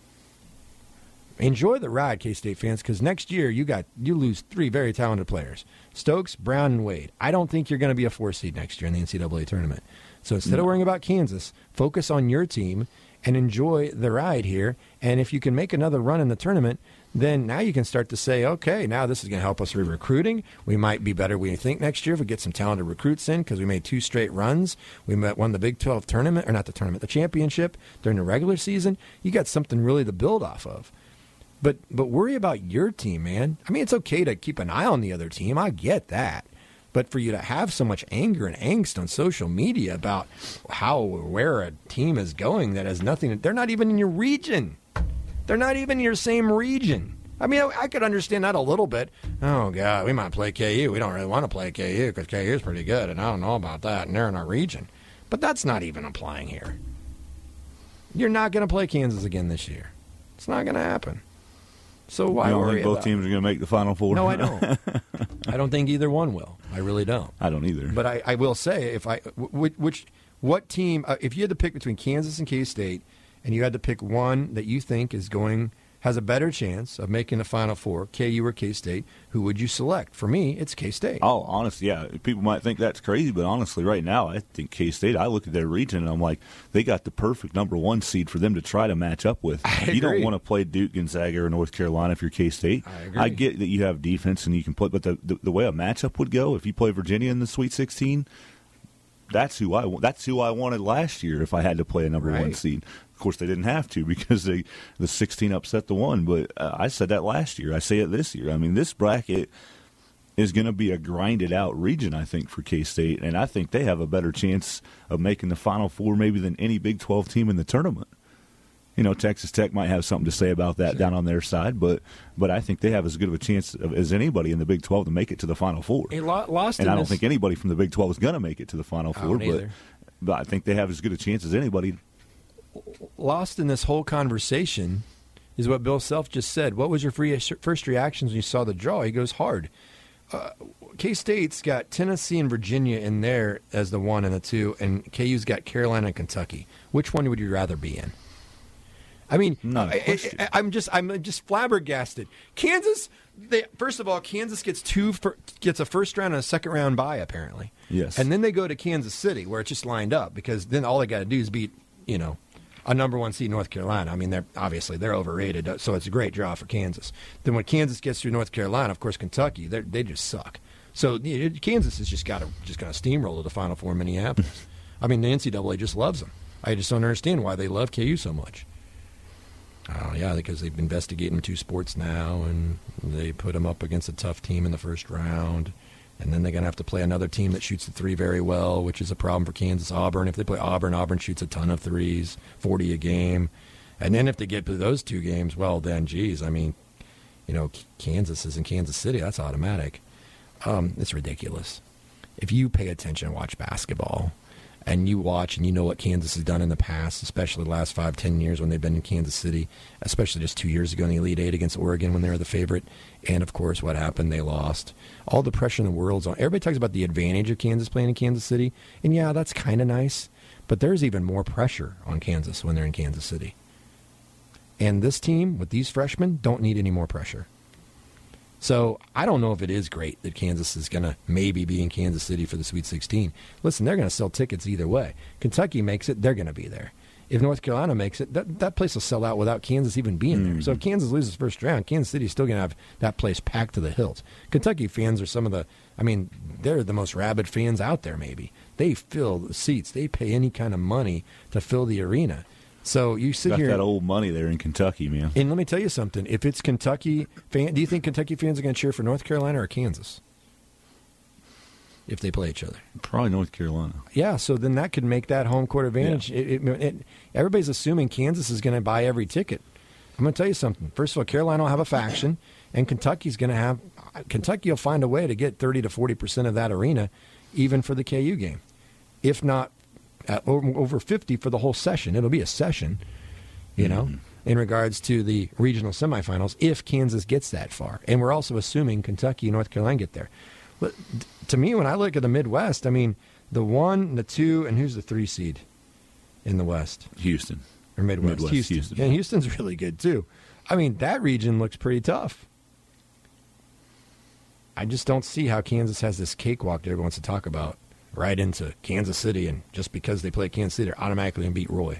Enjoy the ride, K-State fans, because next year you got you lose three very talented players, Stokes, Brown, and Wade. I don't think you're going to be a four seed next year in the N C double A tournament. So instead no. of worrying about Kansas, focus on your team and enjoy the ride here. And if you can make another run in the tournament, then now you can start to say, okay, now this is going to help us with recruiting. We might be better, we think, next year if we get some talented recruits in because we made two straight runs. We won the Big twelve tournament, or not the tournament, the championship during the regular season. You got something really to build off of. But but worry about your team, man. I mean, it's okay to keep an eye on the other team. I get that. But for you to have so much anger and angst on social media about how where a team is going that has nothing, they're not even in your region. They're not even in your same region. I mean, I, I could understand that a little bit. Oh, God, we might play K U. We don't really want to play K U because K U is pretty good, and I don't know about that, and they're in our region. But that's not even applying here. You're not going to play Kansas again this year. It's not going to happen. So why you don't worry think both about teams are going to make the Final Four? No, I don't. I don't think either one will. I really don't. I don't either. But I, I will say, if I which, which what team, uh, if you had to pick between Kansas and K-State, and you had to pick one that you think is going has a better chance of making the Final Four, K U or K-State, who would you select? For me, it's K-State. Oh, honestly, yeah. People might think that's crazy, but honestly, right now, I think K-State, I look at their region, and I'm like, they got the perfect number one seed for them to try to match up with. I you agree. don't want to play Duke, Gonzaga, or North Carolina if you're K-State. I agree. I get that you have defense and you can play, but the, the, the way a matchup would go, if you play Virginia in the Sweet sixteen, that's who I that's who I wanted last year if I had to play a number Right. one seed. Of course, they didn't have to because they, the sixteen upset the one. But uh, I said that last year. I say it this year. I mean, this bracket is going to be a grinded-out region, I think, for K-State. And I think they have a better chance of making the Final Four maybe than any Big twelve team in the tournament. You know, Texas Tech might have something to say about that Sure. down on their side. But but I think they have as good of a chance of, as anybody in the Big twelve to make it to the Final Four. He lo- lost And in I don't this- think anybody from the Big twelve is going to make it to the Final I Four. don't But, either. but I think they have as good a chance as anybody. Lost in this whole conversation is what Bill Self just said. What was your free, first reactions when you saw the draw? He goes hard. Uh, K-State's got Tennessee and Virginia in there as the one and the two, and K U's got Carolina and Kentucky. Which one would you rather be in? I mean, Not a I, question. I, I'm just I'm just flabbergasted. Kansas, they, first of all, Kansas gets two for, gets a first round and a second round bye apparently. Yes. And then they go to Kansas City where it's just lined up because then all they got to do is beat, you know, a number one seed North Carolina. I mean, they're obviously they're overrated, so it's a great draw for Kansas. Then when Kansas gets through North Carolina, of course, Kentucky, they they just suck. So you know, Kansas has just got to just going to steamroll to the Final Four in Minneapolis. I mean, the N C double A just loves them. I just don't understand why they love K U so much. Oh, yeah, because they've been investigating two sports now, and they put them up against a tough team in the first round. And then they're going to have to play another team that shoots the three very well, which is a problem for Kansas. Auburn, if they play Auburn, Auburn shoots a ton of threes, forty a game. And then if they get to those two games, well, then, geez, I mean, you know, Kansas is in Kansas City. That's automatic. Um, it's ridiculous. If you pay attention and watch basketball, and you watch and you know what Kansas has done in the past, especially the last five, ten years when they've been in Kansas City, especially just two years ago in the Elite Eight against Oregon when they were the favorite, and, of course, what happened, they lost. All the pressure in the world's on. Everybody talks about the advantage of Kansas playing in Kansas City, and, yeah, that's kind of nice, but there's even more pressure on Kansas when they're in Kansas City. And this team, with these freshmen, don't need any more pressure. So I don't know if it is great that Kansas is going to maybe be in Kansas City for the Sweet sixteen. Listen, they're going to sell tickets either way. Kentucky makes it, they're going to be there. If North Carolina makes it, that, that place will sell out without Kansas even being mm-hmm. there. So if Kansas loses first round, Kansas City is still going to have that place packed to the hilt. Kentucky fans are some of the, I mean, they're the most rabid fans out there maybe. They fill the seats. They pay any kind of money to fill the arena. So you sit Got here. that old money there in Kentucky, man. And let me tell you something. If it's Kentucky fan, do you think Kentucky fans are going to cheer for North Carolina or Kansas if they play each other? Probably North Carolina. Yeah. So then that could make that home court advantage. Yeah. It, it, it, everybody's assuming Kansas is going to buy every ticket. I'm going to tell you something. First of all, Carolina will have a faction, and Kentucky's going to have. Kentucky will find a way to get thirty to forty percent of that arena, even for the K U game, if not. At over fifty for the whole session. It'll be a session, you know, mm. in regards to the regional semifinals if Kansas gets that far. And we're also assuming Kentucky and North Carolina get there. But to me, when I look at the Midwest, I mean, the one, the two, and who's the three seed in the West? Houston. Or Midwest. Midwest Houston. Houston. And Houston's really good, too. I mean, that region looks pretty tough. I just don't see how Kansas has this cakewalk that everyone wants to talk about. Right into Kansas City, and just because they play Kansas City, they're automatically going to beat Roy.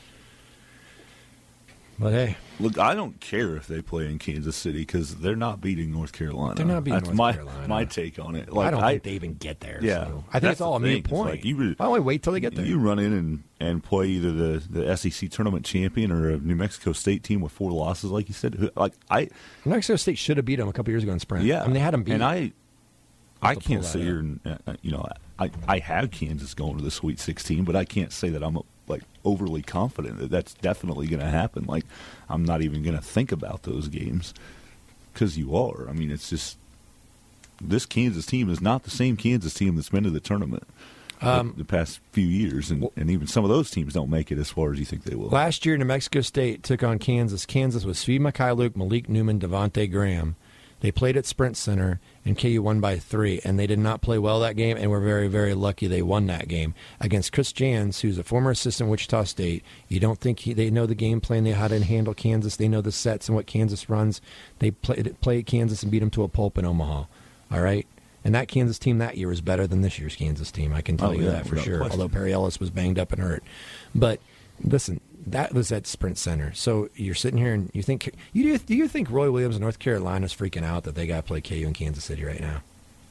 But hey. Look, I don't care if they play in Kansas City because they're not beating North Carolina. They're not beating That's North my, Carolina. my take on it. Like, I don't I, think they even get there. Yeah. So. I think it's all a moot point. Like you, Why don't we wait till they get there? You run in and, and play either the, the S E C tournament champion or a New Mexico State team with four losses, like you said. Like I, New Mexico State should have beat them a couple years ago in Sprint. Yeah. I mean, they had them beat. And I, I can't pull sit that here and, uh, you know, I, I have Kansas going to the Sweet sixteen, but I can't say that I'm like overly confident that that's definitely going to happen. Like, I'm not even going to think about those games because you are. I mean, it's just this Kansas team is not the same Kansas team that's been to the tournament um, the, the past few years, and, and even some of those teams don't make it as far as you think they will. Last year, New Mexico State took on Kansas. Kansas was Svi Mikhailuk, Malik Newman, Devontae Graham. They played at Sprint Center, and K U won by three, and they did not play well that game, and we're very, very lucky they won that game against Chris Jans, who's a former assistant at Wichita State. You don't think he, they know the game plan, they know how to handle Kansas, they know the sets and what Kansas runs. They played play Kansas and beat them to a pulp in Omaha, all right? And that Kansas team that year was better than this year's Kansas team, I can tell oh, you yeah, that for sure, question. although Perry Ellis was banged up and hurt. But listen, that was at Sprint Center. So you're sitting here and you think you do, do you think Roy Williams in North Carolina is freaking out that they got to play K U in Kansas City right now?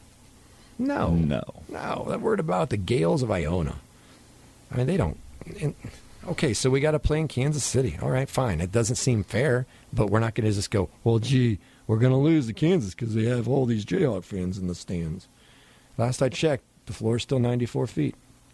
No, no, no. That word about the Gales of Iona. I mean, they don't. And, okay, so we got to play in Kansas City. All right, fine. It doesn't seem fair, but we're not going to just go, well, gee, we're going to lose to Kansas because they have all these Jayhawk fans in the stands. Last I checked, the floor is still ninety-four feet.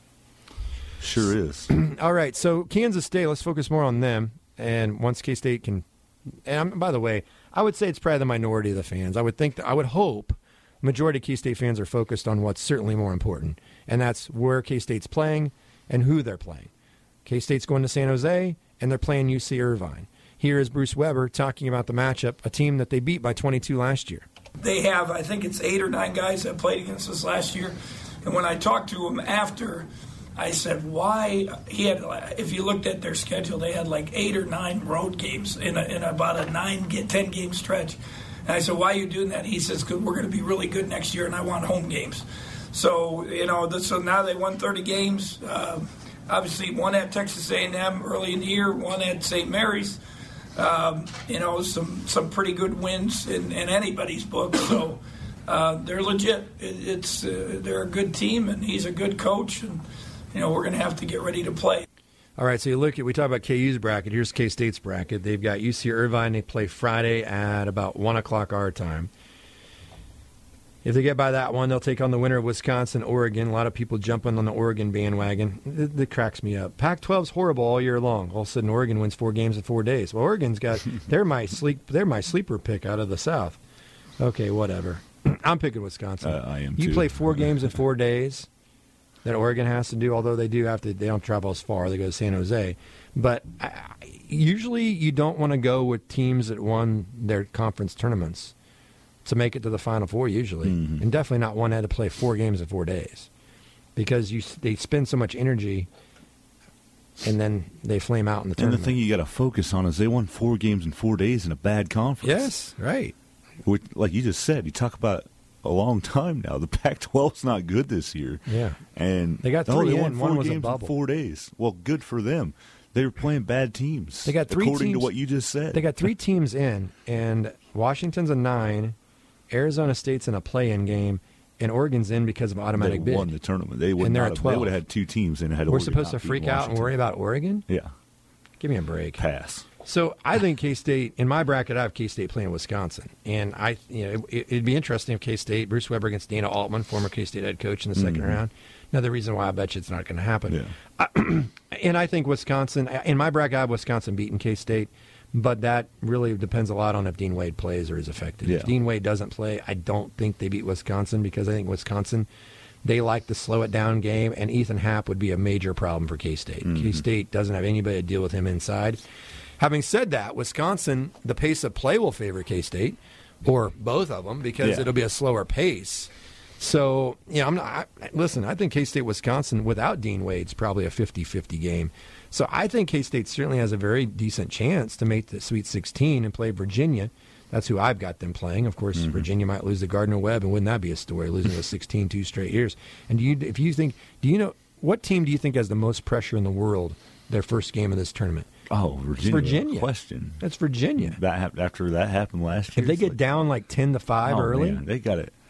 Sure is. All right, so Kansas State, let's focus more on them. And once K-State can, and by the way, I would say it's probably the minority of the fans. I would think, that, I would hope the majority of K-State fans are focused on what's certainly more important, and that's where K-State's playing and who they're playing. K-State's going to San Jose, and they're playing U C Irvine. Here is Bruce Weber talking about the matchup, a team that they beat by twenty-two last year. They have, I think it's eight or nine guys that played against us last year, and when I talked to them after, I said, why? He had, if you looked at their schedule, they had like eight or nine road games in, a, in about a nine, ten game stretch. And I said, why are you doing that? He says, because we're going to be really good next year, and I want home games. So, you know, this, so now they won thirty games. Uh, obviously, one at Texas A and M early in the year, one at Saint Mary's. Um, you know, some some pretty good wins in, in anybody's book. So uh, they're legit. It, it's uh, they're a good team, and he's a good coach, and you know, we're going to have to get ready to play. All right, so you look at, we talk about K U's bracket. Here's K-State's bracket. They've got U C Irvine. They play Friday at about one o'clock our time. If they get by that one, they'll take on the winner of Wisconsin, Oregon. A lot of people jumping on the Oregon bandwagon. It, it cracks me up. Pac twelve's horrible all year long. All of a sudden, Oregon wins four games in four days. Well, Oregon's got, they're my sleep, they're my sleeper pick out of the South. Okay, whatever. I'm picking Wisconsin. Uh, I am You too. play four games in four days that Oregon has to do, although they do have to. They don't travel as far. They go to San Jose. But I, usually you don't want to go with teams that won their conference tournaments to make it to the Final Four usually. Mm-hmm. And definitely not one that had to play four games in four days. Because you they spend so much energy and then they flame out in the And tournament. the thing you got to focus on is they won four games in four days in a bad conference. Yes, right. Which, like you just said, you talk about a long time now. The Pac twelve's not good this year. Yeah. And They got oh, three they in, won four one was a games in bubble. four days. Well, good for them. They were playing bad teams. They got three according teams, to what you just said. They got three teams in, and Washington's a nine, Arizona State's in a play-in game, and Oregon's in because of They automatic bid. won the tournament. They would And they're not at have, they twelve. would have had two teams and had We're Oregon supposed to not beat freak out and Washington. worry about Oregon? Yeah, Give me a break. pass. So I think K-State, in my bracket, I have K-State playing Wisconsin. And I, you know, it, it'd be interesting if K-State, Bruce Weber against Dana Altman, former K-State head coach in the second Mhm. round. Another reason why I bet you it's not going to happen. Yeah. I, and I think Wisconsin, in my bracket, I have Wisconsin beating K-State. But that really depends a lot on if Dean Wade plays or is effective. Yeah. If Dean Wade doesn't play, I don't think they beat Wisconsin because I think Wisconsin, they like the slow it down game, and Ethan Happ would be a major problem for K-State. Mhm. K-State doesn't have anybody to deal with him inside. Having said that, Wisconsin, the pace of play will favor K-State, or both of them, because Yeah. it'll be a slower pace. So, you know, I'm not, I, listen, I think K-State, Wisconsin, without Dean Wade's probably a fifty-fifty game. So I think K-State certainly has a very decent chance to make the Sweet sixteen and play Virginia. That's who I've got them playing. Of course, Mhm. Virginia might lose to Gardner-Webb, and wouldn't that be a story, losing to sixteen two straight years? And do you, if you think, do you know, what team do you think has the most pressure in the world their first game of this tournament? Oh, Virginia. Virginia. Question. That's Virginia. That hap- after that happened last year. If they it's get like, down like ten to five oh, early, man, they got it.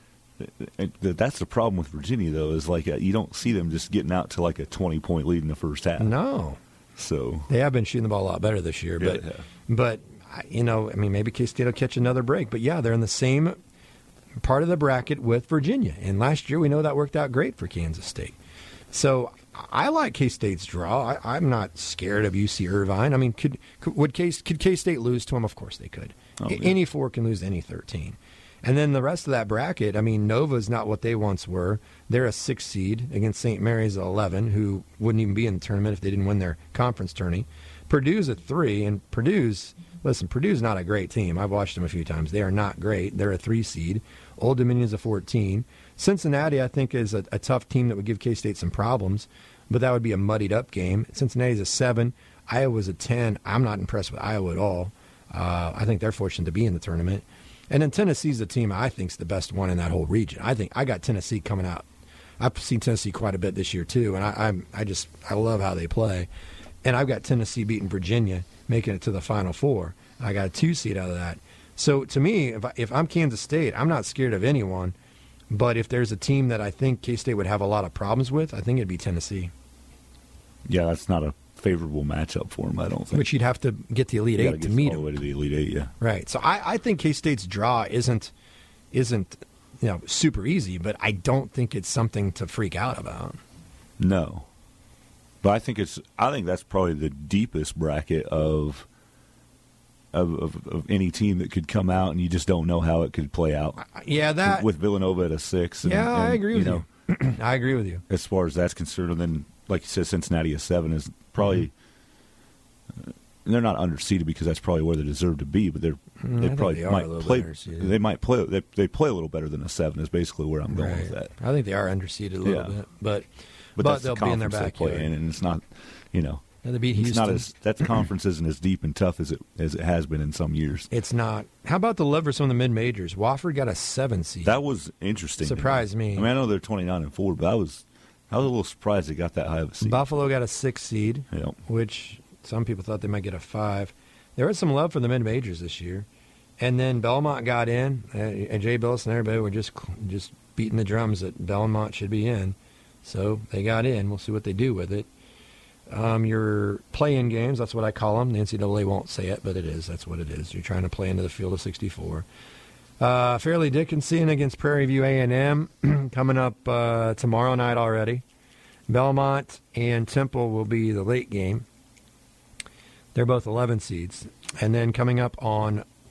That's the problem with Virginia, though, is like uh, you don't see them just getting out to like a twenty point lead in the first half. no. So They have been shooting the ball a lot better this year, but Yeah, yeah. but I- you know, I mean, maybe K-State will catch another break. But yeah, they're in the same part of the bracket with Virginia, and last year we know that worked out great for Kansas State. So I like K-State's draw. I, I'm not scared of U C Irvine. I mean, could, could would K could K-State lose to them? Of course they could. Oh, A- yeah. Any four can lose to any thirteen. And then the rest of that bracket, I mean, Nova's not what they once were. They're a six seed against Saint Mary's at eleven, who wouldn't even be in the tournament if they didn't win their conference tourney. Purdue's at three, and Purdue's, listen, Purdue's not a great team. I've watched them a few times. They are not great. They're a three seed. Old Dominion's a fourteen. Cincinnati, I think, is a, a tough team that would give K-State some problems, but that would be a muddied up game. Cincinnati's a seven. Iowa's a ten. I'm not impressed with Iowa at all. Uh, I think they're fortunate to be in the tournament. And then Tennessee's the team I think is the best one in that whole region. I think I got Tennessee coming out. I've seen Tennessee quite a bit this year too, and I, I'm I just I love how they play. And I've got Tennessee beating Virginia, making it to the Final Four. I got a two seed out of that. So to me, if I, if I'm Kansas State, I'm not scared of anyone. But if there's a team that I think K-State would have a lot of problems with, I think it'd be Tennessee. yeah, that's not a favorable matchup for them. I don't think. But you'd have to get the Elite You gotta Eight to get meet all the them. way to the Elite Eight. Yeah. Right. So I, I think K-State's draw isn't isn't you know super easy, but I don't think it's something to freak out about. No, but I think it's. I think that's probably the deepest bracket of of, of of any team that could come out, and you just don't know how it could play out. Yeah, that. With Villanova at a six. And, yeah, I and, agree with you. you. Know, I agree with you. as far as that's concerned, and then like you said, Cincinnati a seven is probably. Mm-hmm. uh, they're not underseeded because that's probably where they deserve to be, but they're Mm, I they think probably they are a might little play. bit underseeded. They might play. They, they play a little better than a seven. Is basically where I'm going Right. with that. I think they are underseeded a little Yeah. bit, but But, but, that's they'll the be in their conference they play backyard. in, and it's not, you know, Yeah, they beat it's Houston. not as that conference isn't as deep and tough as it as it has been in some years. It's not. How about the love for some of the mid majors? Wofford got a seven seed. That was interesting. to Surprised me. I mean, I know they're twenty-nine and four, but I was I was a little surprised they got that high of a seed. Buffalo got a six seed, Yeah. which some people thought they might get a five. There was some love for the mid majors this year, and then Belmont got in, uh, and Jay Billis and everybody were just just beating the drums that Belmont should be in, so they got in. We'll see what they do with it. Um, your play-in games, that's what I call them. The N C double A won't say it, but it is. That's what it is. You're trying to play into the field of sixty-four. Uh, Fairleigh Dickinson against Prairie View A and M coming up uh, tomorrow night already. Belmont and Temple will be the late game. They're both eleven seeds. And then coming up on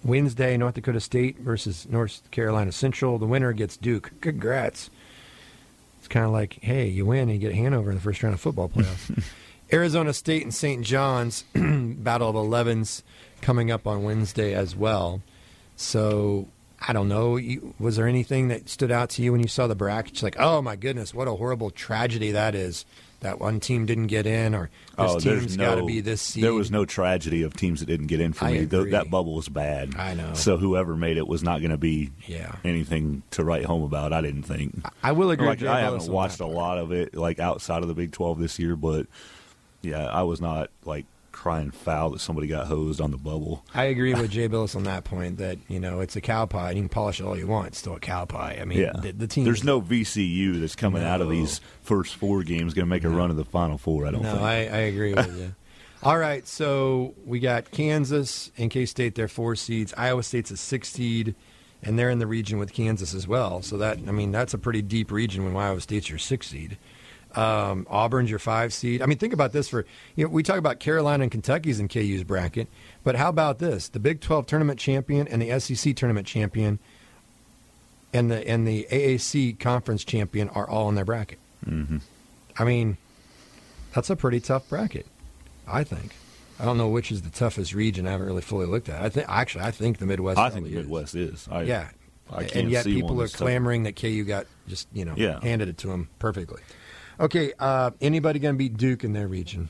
Wednesday, North Dakota State versus North Carolina Central. The winner gets Duke. Congrats. It's kind of like, hey, you win and you get Hanover in the first round of football playoffs. Arizona State and Saint John's, Battle of elevens, coming up on Wednesday as well. So, I don't know. Was there anything that stood out to you when you saw the brackets? Like, oh, my goodness, what a horrible tragedy that is. That one team didn't get in, or this oh, team's no, got to be this seed. There was no tragedy of teams that didn't get in for I me. agree. That bubble was bad. I know. So whoever made it was not going to be yeah. anything to write home about, I didn't think. I will agree like, with you. I haven't watched a lot of it, like, outside of the Big twelve this year, but, yeah, I was not, like, crying foul that somebody got hosed on the bubble. I agree with Jay Billis on that point that, you know, it's a cow pie. You can polish it all you want. It's still a cow pie. I mean, yeah. the, the team. There's no V C U that's coming no. out of these first four games going to make a no. run of the Final Four, I don't no, think. No, I, I agree with you. All right, so we got Kansas and K-State, they're four seeds. Iowa State's a six seed, and they're in the region with Kansas as well. So, that I mean, that's a pretty deep region when Iowa State's your six seed. Um, Auburn's your five seed. I mean, think about this. For you know, we talk about Carolina and Kentucky's in K U's bracket, but how about this? The Big twelve tournament champion and the S E C tournament champion and the and the A A C conference champion are all in their bracket. Mm-hmm. I mean, that's a pretty tough bracket, I think. I don't know which is the toughest region. I haven't really fully looked at it. I think actually, I think the Midwest. I think the is. Midwest is. I, yeah, I can't and yet see people one are that's clamoring that K U got just you know Yeah. handed it to them perfectly. Okay, uh, anybody going to beat Duke in their region?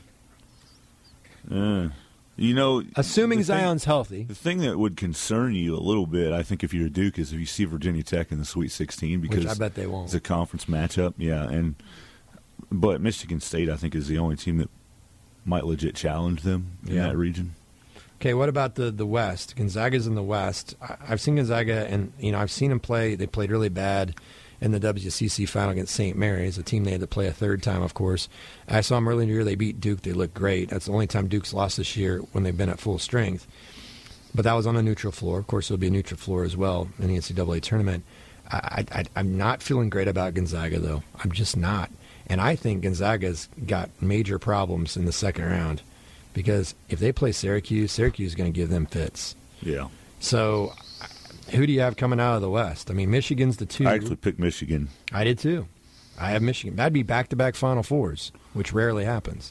Uh, you know, Assuming the thing- Zion's healthy. The thing that would concern you a little bit, I think, if you're Duke, is if you see Virginia Tech in the Sweet sixteen, because Which I bet they won't. It's a conference matchup, yeah. And but Michigan State, I think, is the only team that might legit challenge them in Yeah. that region. Okay, what about the, the West? Gonzaga's in the West. I, I've seen Gonzaga, and you know I've seen them play. They played really bad in the W C C final against Saint Mary's, a team they had to play a third time, of course. I saw them early in the year. They beat Duke. They looked great. That's the only time Duke's lost this year when they've been at full strength. But that was on a neutral floor. Of course, it'll be a neutral floor as well in the N C double A tournament. I, I, I'm not feeling great about Gonzaga, though. I'm just not. And I think Gonzaga's got major problems in the second round because if they play Syracuse, Syracuse is going to give them fits. Yeah. So who do you have coming out of the West? I mean, Michigan's the two. I actually picked Michigan. I did too. I have Michigan. That'd be back-to-back Final Fours, which rarely happens.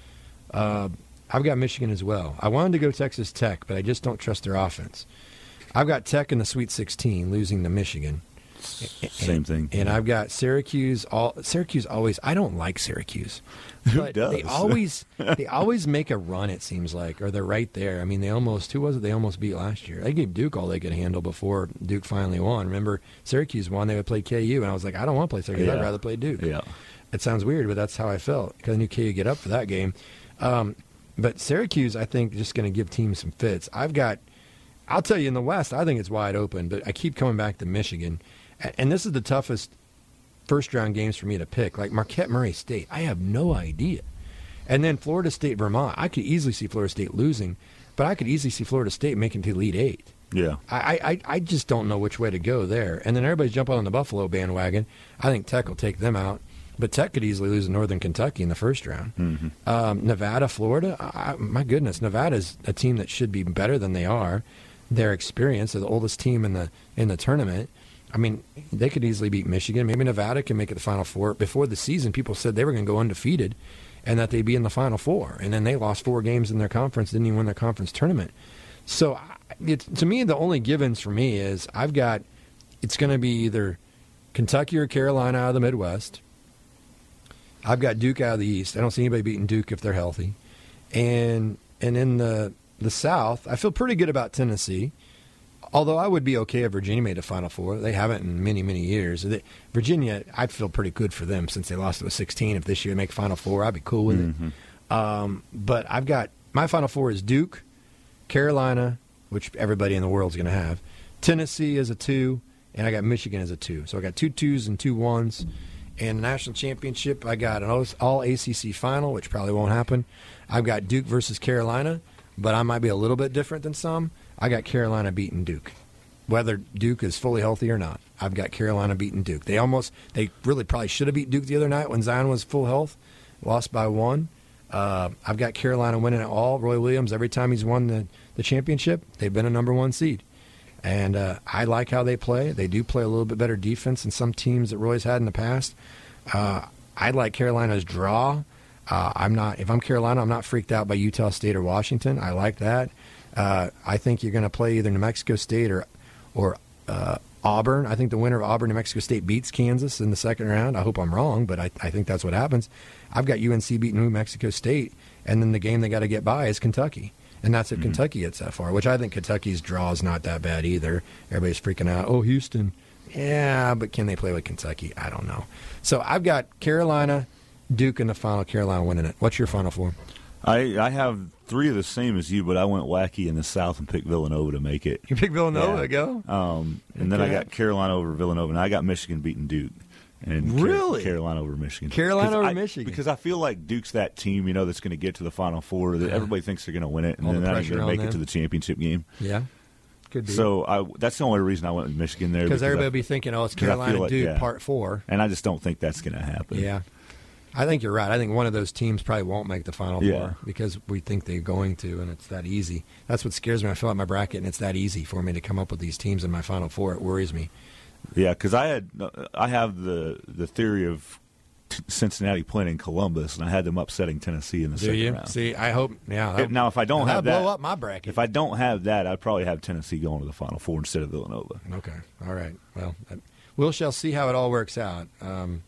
Uh, I've got Michigan as well. I wanted to go Texas Tech, but I just don't trust their offense. I've got Tech in the Sweet sixteen, losing to Michigan. Same and, thing. And I've got Syracuse. All Syracuse always. I don't like Syracuse. Who But does? They always they always make a run. It seems like, or they're right there. I mean, they almost. Who was it? They almost beat last year. They gave Duke all they could handle before Duke finally won. Remember, Syracuse won. They would play K U, and I was like, I don't want to play Syracuse. Yeah. I'd rather play Duke. Yeah. It sounds weird, but that's how I felt because I knew K U would get up for that game. Um, but Syracuse, I think, just going to give teams some fits. I've got. I'll tell you, in the West, I think it's wide open, but I keep coming back to Michigan. And this is the toughest first-round games for me to pick. Like Marquette Murray State, I have no idea. And then Florida State Vermont, I could easily see Florida State losing, but I could easily see Florida State making to Elite Eight. Yeah. I, I, I just don't know which way to go there. And then everybody's jumping on the Buffalo bandwagon. I think Tech will take them out. But Tech could easily lose to Northern Kentucky in the first round. Mm-hmm. Um, Nevada, Florida, I, my goodness, Nevada's a team that should be better than they are. Their experience, they're the oldest team in the in the tournament. I mean, they could easily beat Michigan. Maybe Nevada can make it the Final Four. Before the season, people said they were going to go undefeated and that they'd be in the Final Four. And then they lost four games in their conference, didn't even win their conference tournament. So, it, to me, the only givens for me is I've got it's going to be either Kentucky or Carolina out of the Midwest. I've got Duke out of the East. I don't see anybody beating Duke if they're healthy. And and in the, the South, I feel pretty good about Tennessee. Although I would be okay if Virginia made a Final Four. They haven't in many, many years. They, Virginia, I'd feel pretty good for them since they lost to a sixteen. If this year they make Final Four, I'd be cool with Mm-hmm. it. Um, but I've got my Final Four is Duke, Carolina, which everybody in the world is going to have, Tennessee as a two, and I got Michigan as a two. So I got two twos and two ones. And the national championship, I got an all A C C final, which probably won't happen. I've got Duke versus Carolina, but I might be a little bit different than some. I got Carolina beating Duke. Whether Duke is fully healthy or not, I've got Carolina beating Duke. They almost, they really probably should have beat Duke the other night when Zion was full health, lost by one. Uh, I've got Carolina winning it all. Roy Williams, every time he's won the, the championship, they've been a number one seed. And uh, I like how they play. They do play a little bit better defense than some teams that Roy's had in the past. Uh, I like Carolina's draw. Uh, I'm not. If I'm Carolina, I'm not freaked out by Utah State or Washington. I like that. Uh, I think you're going to play either New Mexico State or or uh, Auburn. I think the winner of Auburn, New Mexico State beats Kansas in the second round. I hope I'm wrong, but I, I think that's what happens. I've got U N C beating New Mexico State, and then the game they got to get by is Kentucky. And that's if mm-hmm. Kentucky gets that far, which I think Kentucky's draw is not that bad either. Everybody's freaking out. Oh, Houston. Yeah, but can they play with Kentucky? I don't know. So I've got Carolina, Duke in the final, Carolina winning it. What's your final four? I, I have three of the same as you, but I went wacky in the South and picked Villanova to make it. You picked Villanova yeah. to go? Um, and okay. then I got Carolina over Villanova, and I got Michigan beating Duke. And really? Car- Carolina over Michigan. Carolina over I, Michigan. Because I feel like Duke's that team, you know, that's going to get to the Final Four. That yeah. everybody thinks they're going to win it, and All then the they're going to make them. it to the championship game. Yeah, could be. So I, that's the only reason I went with Michigan there. Because everybody I, will be thinking, oh, it's Carolina like, Duke yeah. part four. And I just don't think that's going to happen. Yeah. I think you're right. I think one of those teams probably won't make the Final yeah. Four because we think they're going to, and it's that easy. That's what scares me. I fill out my bracket, and it's that easy for me to come up with these teams in my Final Four. It worries me. Yeah, because I had I have the the theory of t- Cincinnati playing in Columbus, and I had them upsetting Tennessee in the Do second you? round. See, I hope. Yeah. If, now, if I don't have that, blow up my bracket. If I don't have that, I'd probably have Tennessee going to the Final Four instead of Villanova. Okay. All right. Well, we shall see how it all works out. Um,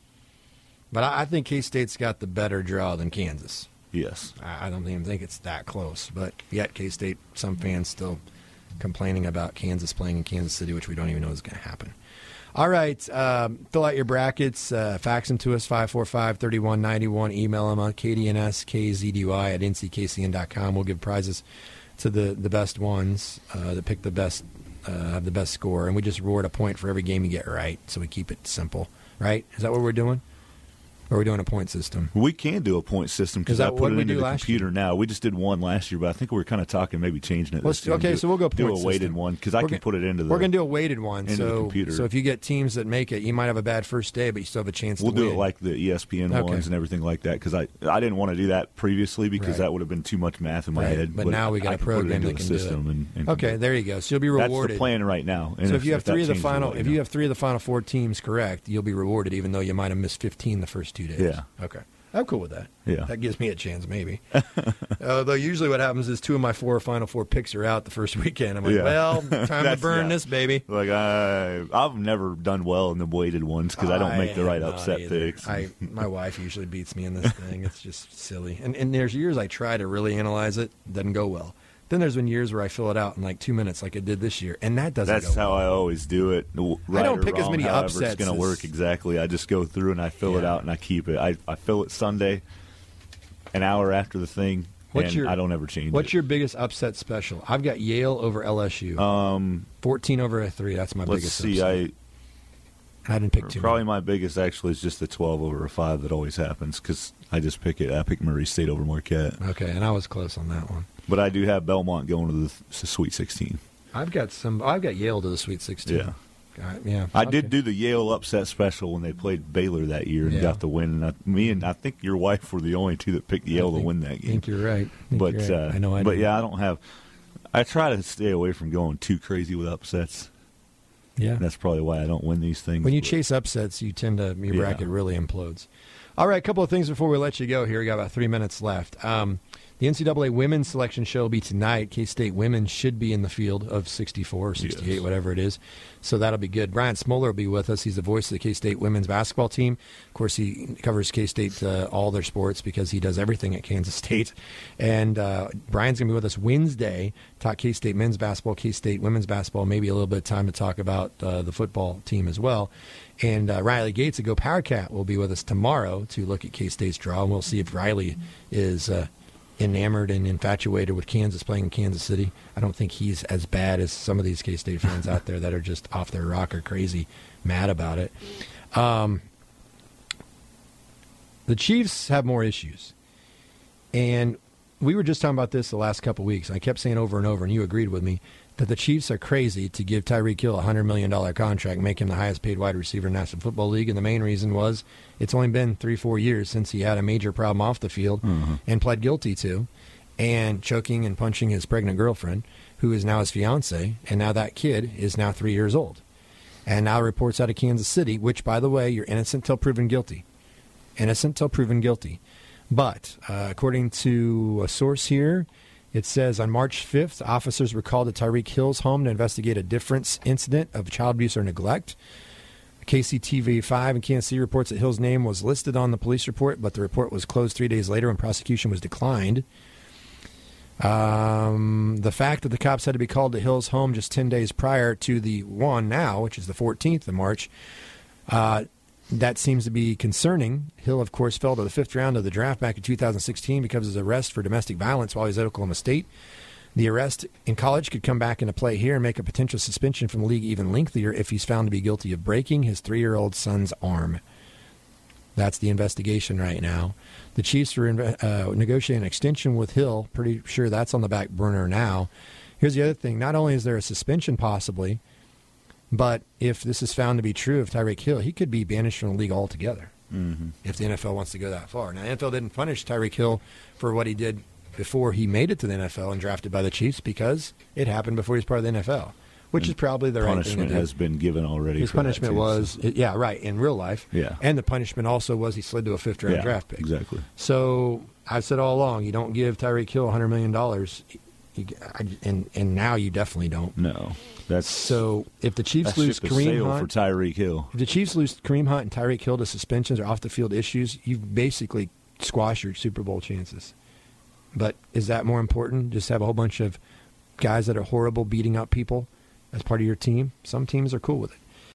but I, I think K-State's got the better draw than Kansas. Yes. I, I don't even think it's that close. But yet, K-State, some fans still complaining about Kansas playing in Kansas City, which we don't even know is going to happen. All right, um, fill out your brackets, uh, fax them to us, five four five, three one nine one, email them on K D N S K Z D Y at N C K C N dot com. We'll give prizes to the, the best ones uh, that pick the best, uh, have the best score, and we just reward a point for every game you get right, so we keep it simple, right? Is that what we're doing? Or are we doing a point system? We can do a point system because I put it into the computer year? now. We just did one last year, but I think we were kind of talking maybe changing it. Let's, this okay, do, so we'll go point do a system. weighted one because I we're can gonna, put it into the. We're going to do a weighted one. Into so, the computer. So if you get teams that make it, you might have a bad first day, but you still have a chance we'll to win. win. We'll do it like the E S P N okay. ones and everything like that because I I didn't want to do that previously because right. that would have been too much math in my right. head. But, but now we got I a program that can do it. And, and okay, there you go. So you'll be rewarded. That's the plan right now. And so if, if you have if three of the changes, final, we'll if know. you have three of the final four teams correct, you'll be rewarded, even though you might have missed fifteen the first two days. Yeah. Okay. I'm cool with that. Yeah. That gives me a chance, maybe. Although usually what happens is two of my four Final Four picks are out the first weekend. I'm like, yeah. well, time to burn yeah. this, baby. Like I, I've never done well in the weighted ones because I don't make the right upset either. picks. I, my wife usually beats me in this thing. It's just silly. And, and there's years I try to really analyze it, doesn't go well. Then there's been years where I fill it out in like two minutes, like I did this year, and that doesn't. That's go how well. I always do it. Right I don't or pick wrong, as many however upsets. It's going to work exactly. I just go through and I fill yeah. it out and I keep it. I, I fill it Sunday, an hour after the thing, what's and your, I don't ever change What's it. your biggest upset special? I've got Yale over L S U. Um, fourteen over a three. That's my let's biggest. see. Upset. I I didn't pick two. Probably many. my biggest actually is just the twelve over a five that always happens because I just pick it. I pick Murray State over Marquette. Okay, and I was close on that one. But I do have Belmont going to the, the Sweet sixteen. I've got some. I've got Yale to the Sweet sixteen. Yeah. Uh, yeah. I okay. did do the Yale upset special when they played Baylor that year and yeah. got the win. And I, me and I think your wife were the only two that picked Yale think, to win that game. I think you're right. I think but you're right. uh, I know. I but do. yeah, I don't have. I try to stay away from going too crazy with upsets. Yeah, and that's probably why I don't win these things. When you but, chase upsets, you tend to your yeah. bracket really implodes. All right, a couple of things before we let you go here. We got about three minutes left. Um, the N C double A women's selection show will be tonight. K-State women should be in the field of sixty-four or sixty-eight, yes. whatever it is. So that'll be good. Brian Smoller will be with us. He's the voice of the K-State women's basketball team. Of course, he covers K-State uh, all their sports because he does everything at Kansas State. And uh, Brian's going to be with us Wednesday, talk K-State men's basketball, K-State women's basketball, maybe a little bit of time to talk about uh, the football team as well. And uh, Riley Gates of Go Power Cat will be with us tomorrow to look at K-State's draw, and we'll see if Riley is uh, enamored and infatuated with Kansas playing in Kansas City. I don't think he's as bad as some of these K-State fans out there that are just off their rocker crazy mad about it. Um, the Chiefs have more issues. And we were just talking about this the last couple of weeks. I kept saying over and over, and you agreed with me, that the Chiefs are crazy to give Tyreek Hill a one hundred million dollars contract, make him the highest paid wide receiver in the National Football League. And the main reason was it's only been three, four years since he had a major problem off the field mm-hmm. and pled guilty to, and choking and punching his pregnant girlfriend. who is now his fiance, and now that kid is now three years old. And now reports out of Kansas City, which, by the way, you're innocent till proven guilty. Innocent till proven guilty. But uh, according to a source here, it says on March fifth, officers were called to Tyreek Hill's home to investigate a different incident of child abuse or neglect. K C T V five in Kansas City reports that Hill's name was listed on the police report, but the report was closed three days later when prosecution was declined. Um, the fact that the cops had to be called to Hill's home just ten days prior to the one now, which is the fourteenth of March, uh, that seems to be concerning. Hill, of course, fell to the fifth round of the draft back in two thousand sixteen because of his arrest for domestic violence while he was at Oklahoma State. The arrest in college could come back into play here and make a potential suspension from the league even lengthier if he's found to be guilty of breaking his three-year-old son's arm. That's the investigation right now. The Chiefs are uh, negotiating an extension with Hill. Pretty sure that's on the back burner now. Here's the other thing. Not only is there a suspension possibly, but if this is found to be true of Tyreek Hill, he could be banished from the league altogether mm-hmm. if the N F L wants to go that far. Now, the N F L didn't punish Tyreek Hill for what he did before he made it to the N F L and drafted by the Chiefs because it happened before he was part of the N F L, which and is probably the right thing to do. Punishment has been given already. His for punishment that too, was, so. yeah, right, in real life. Yeah. And the punishment also was he slid to a fifth-round yeah, draft pick. Exactly. So I've said all along, you don't give Tyreek Hill one hundred million dollars, you, and, and now you definitely don't. No. That's So if the Chiefs that's lose just a Kareem sale Hunt, for Tyreek Hill. if the Chiefs lose Kareem Hunt and Tyreek Hill to suspensions or off-the-field issues, you've basically squashed your Super Bowl chances. But is that more important? Just have a whole bunch of guys that are horrible beating up people as part of your team? Some teams are cool with it.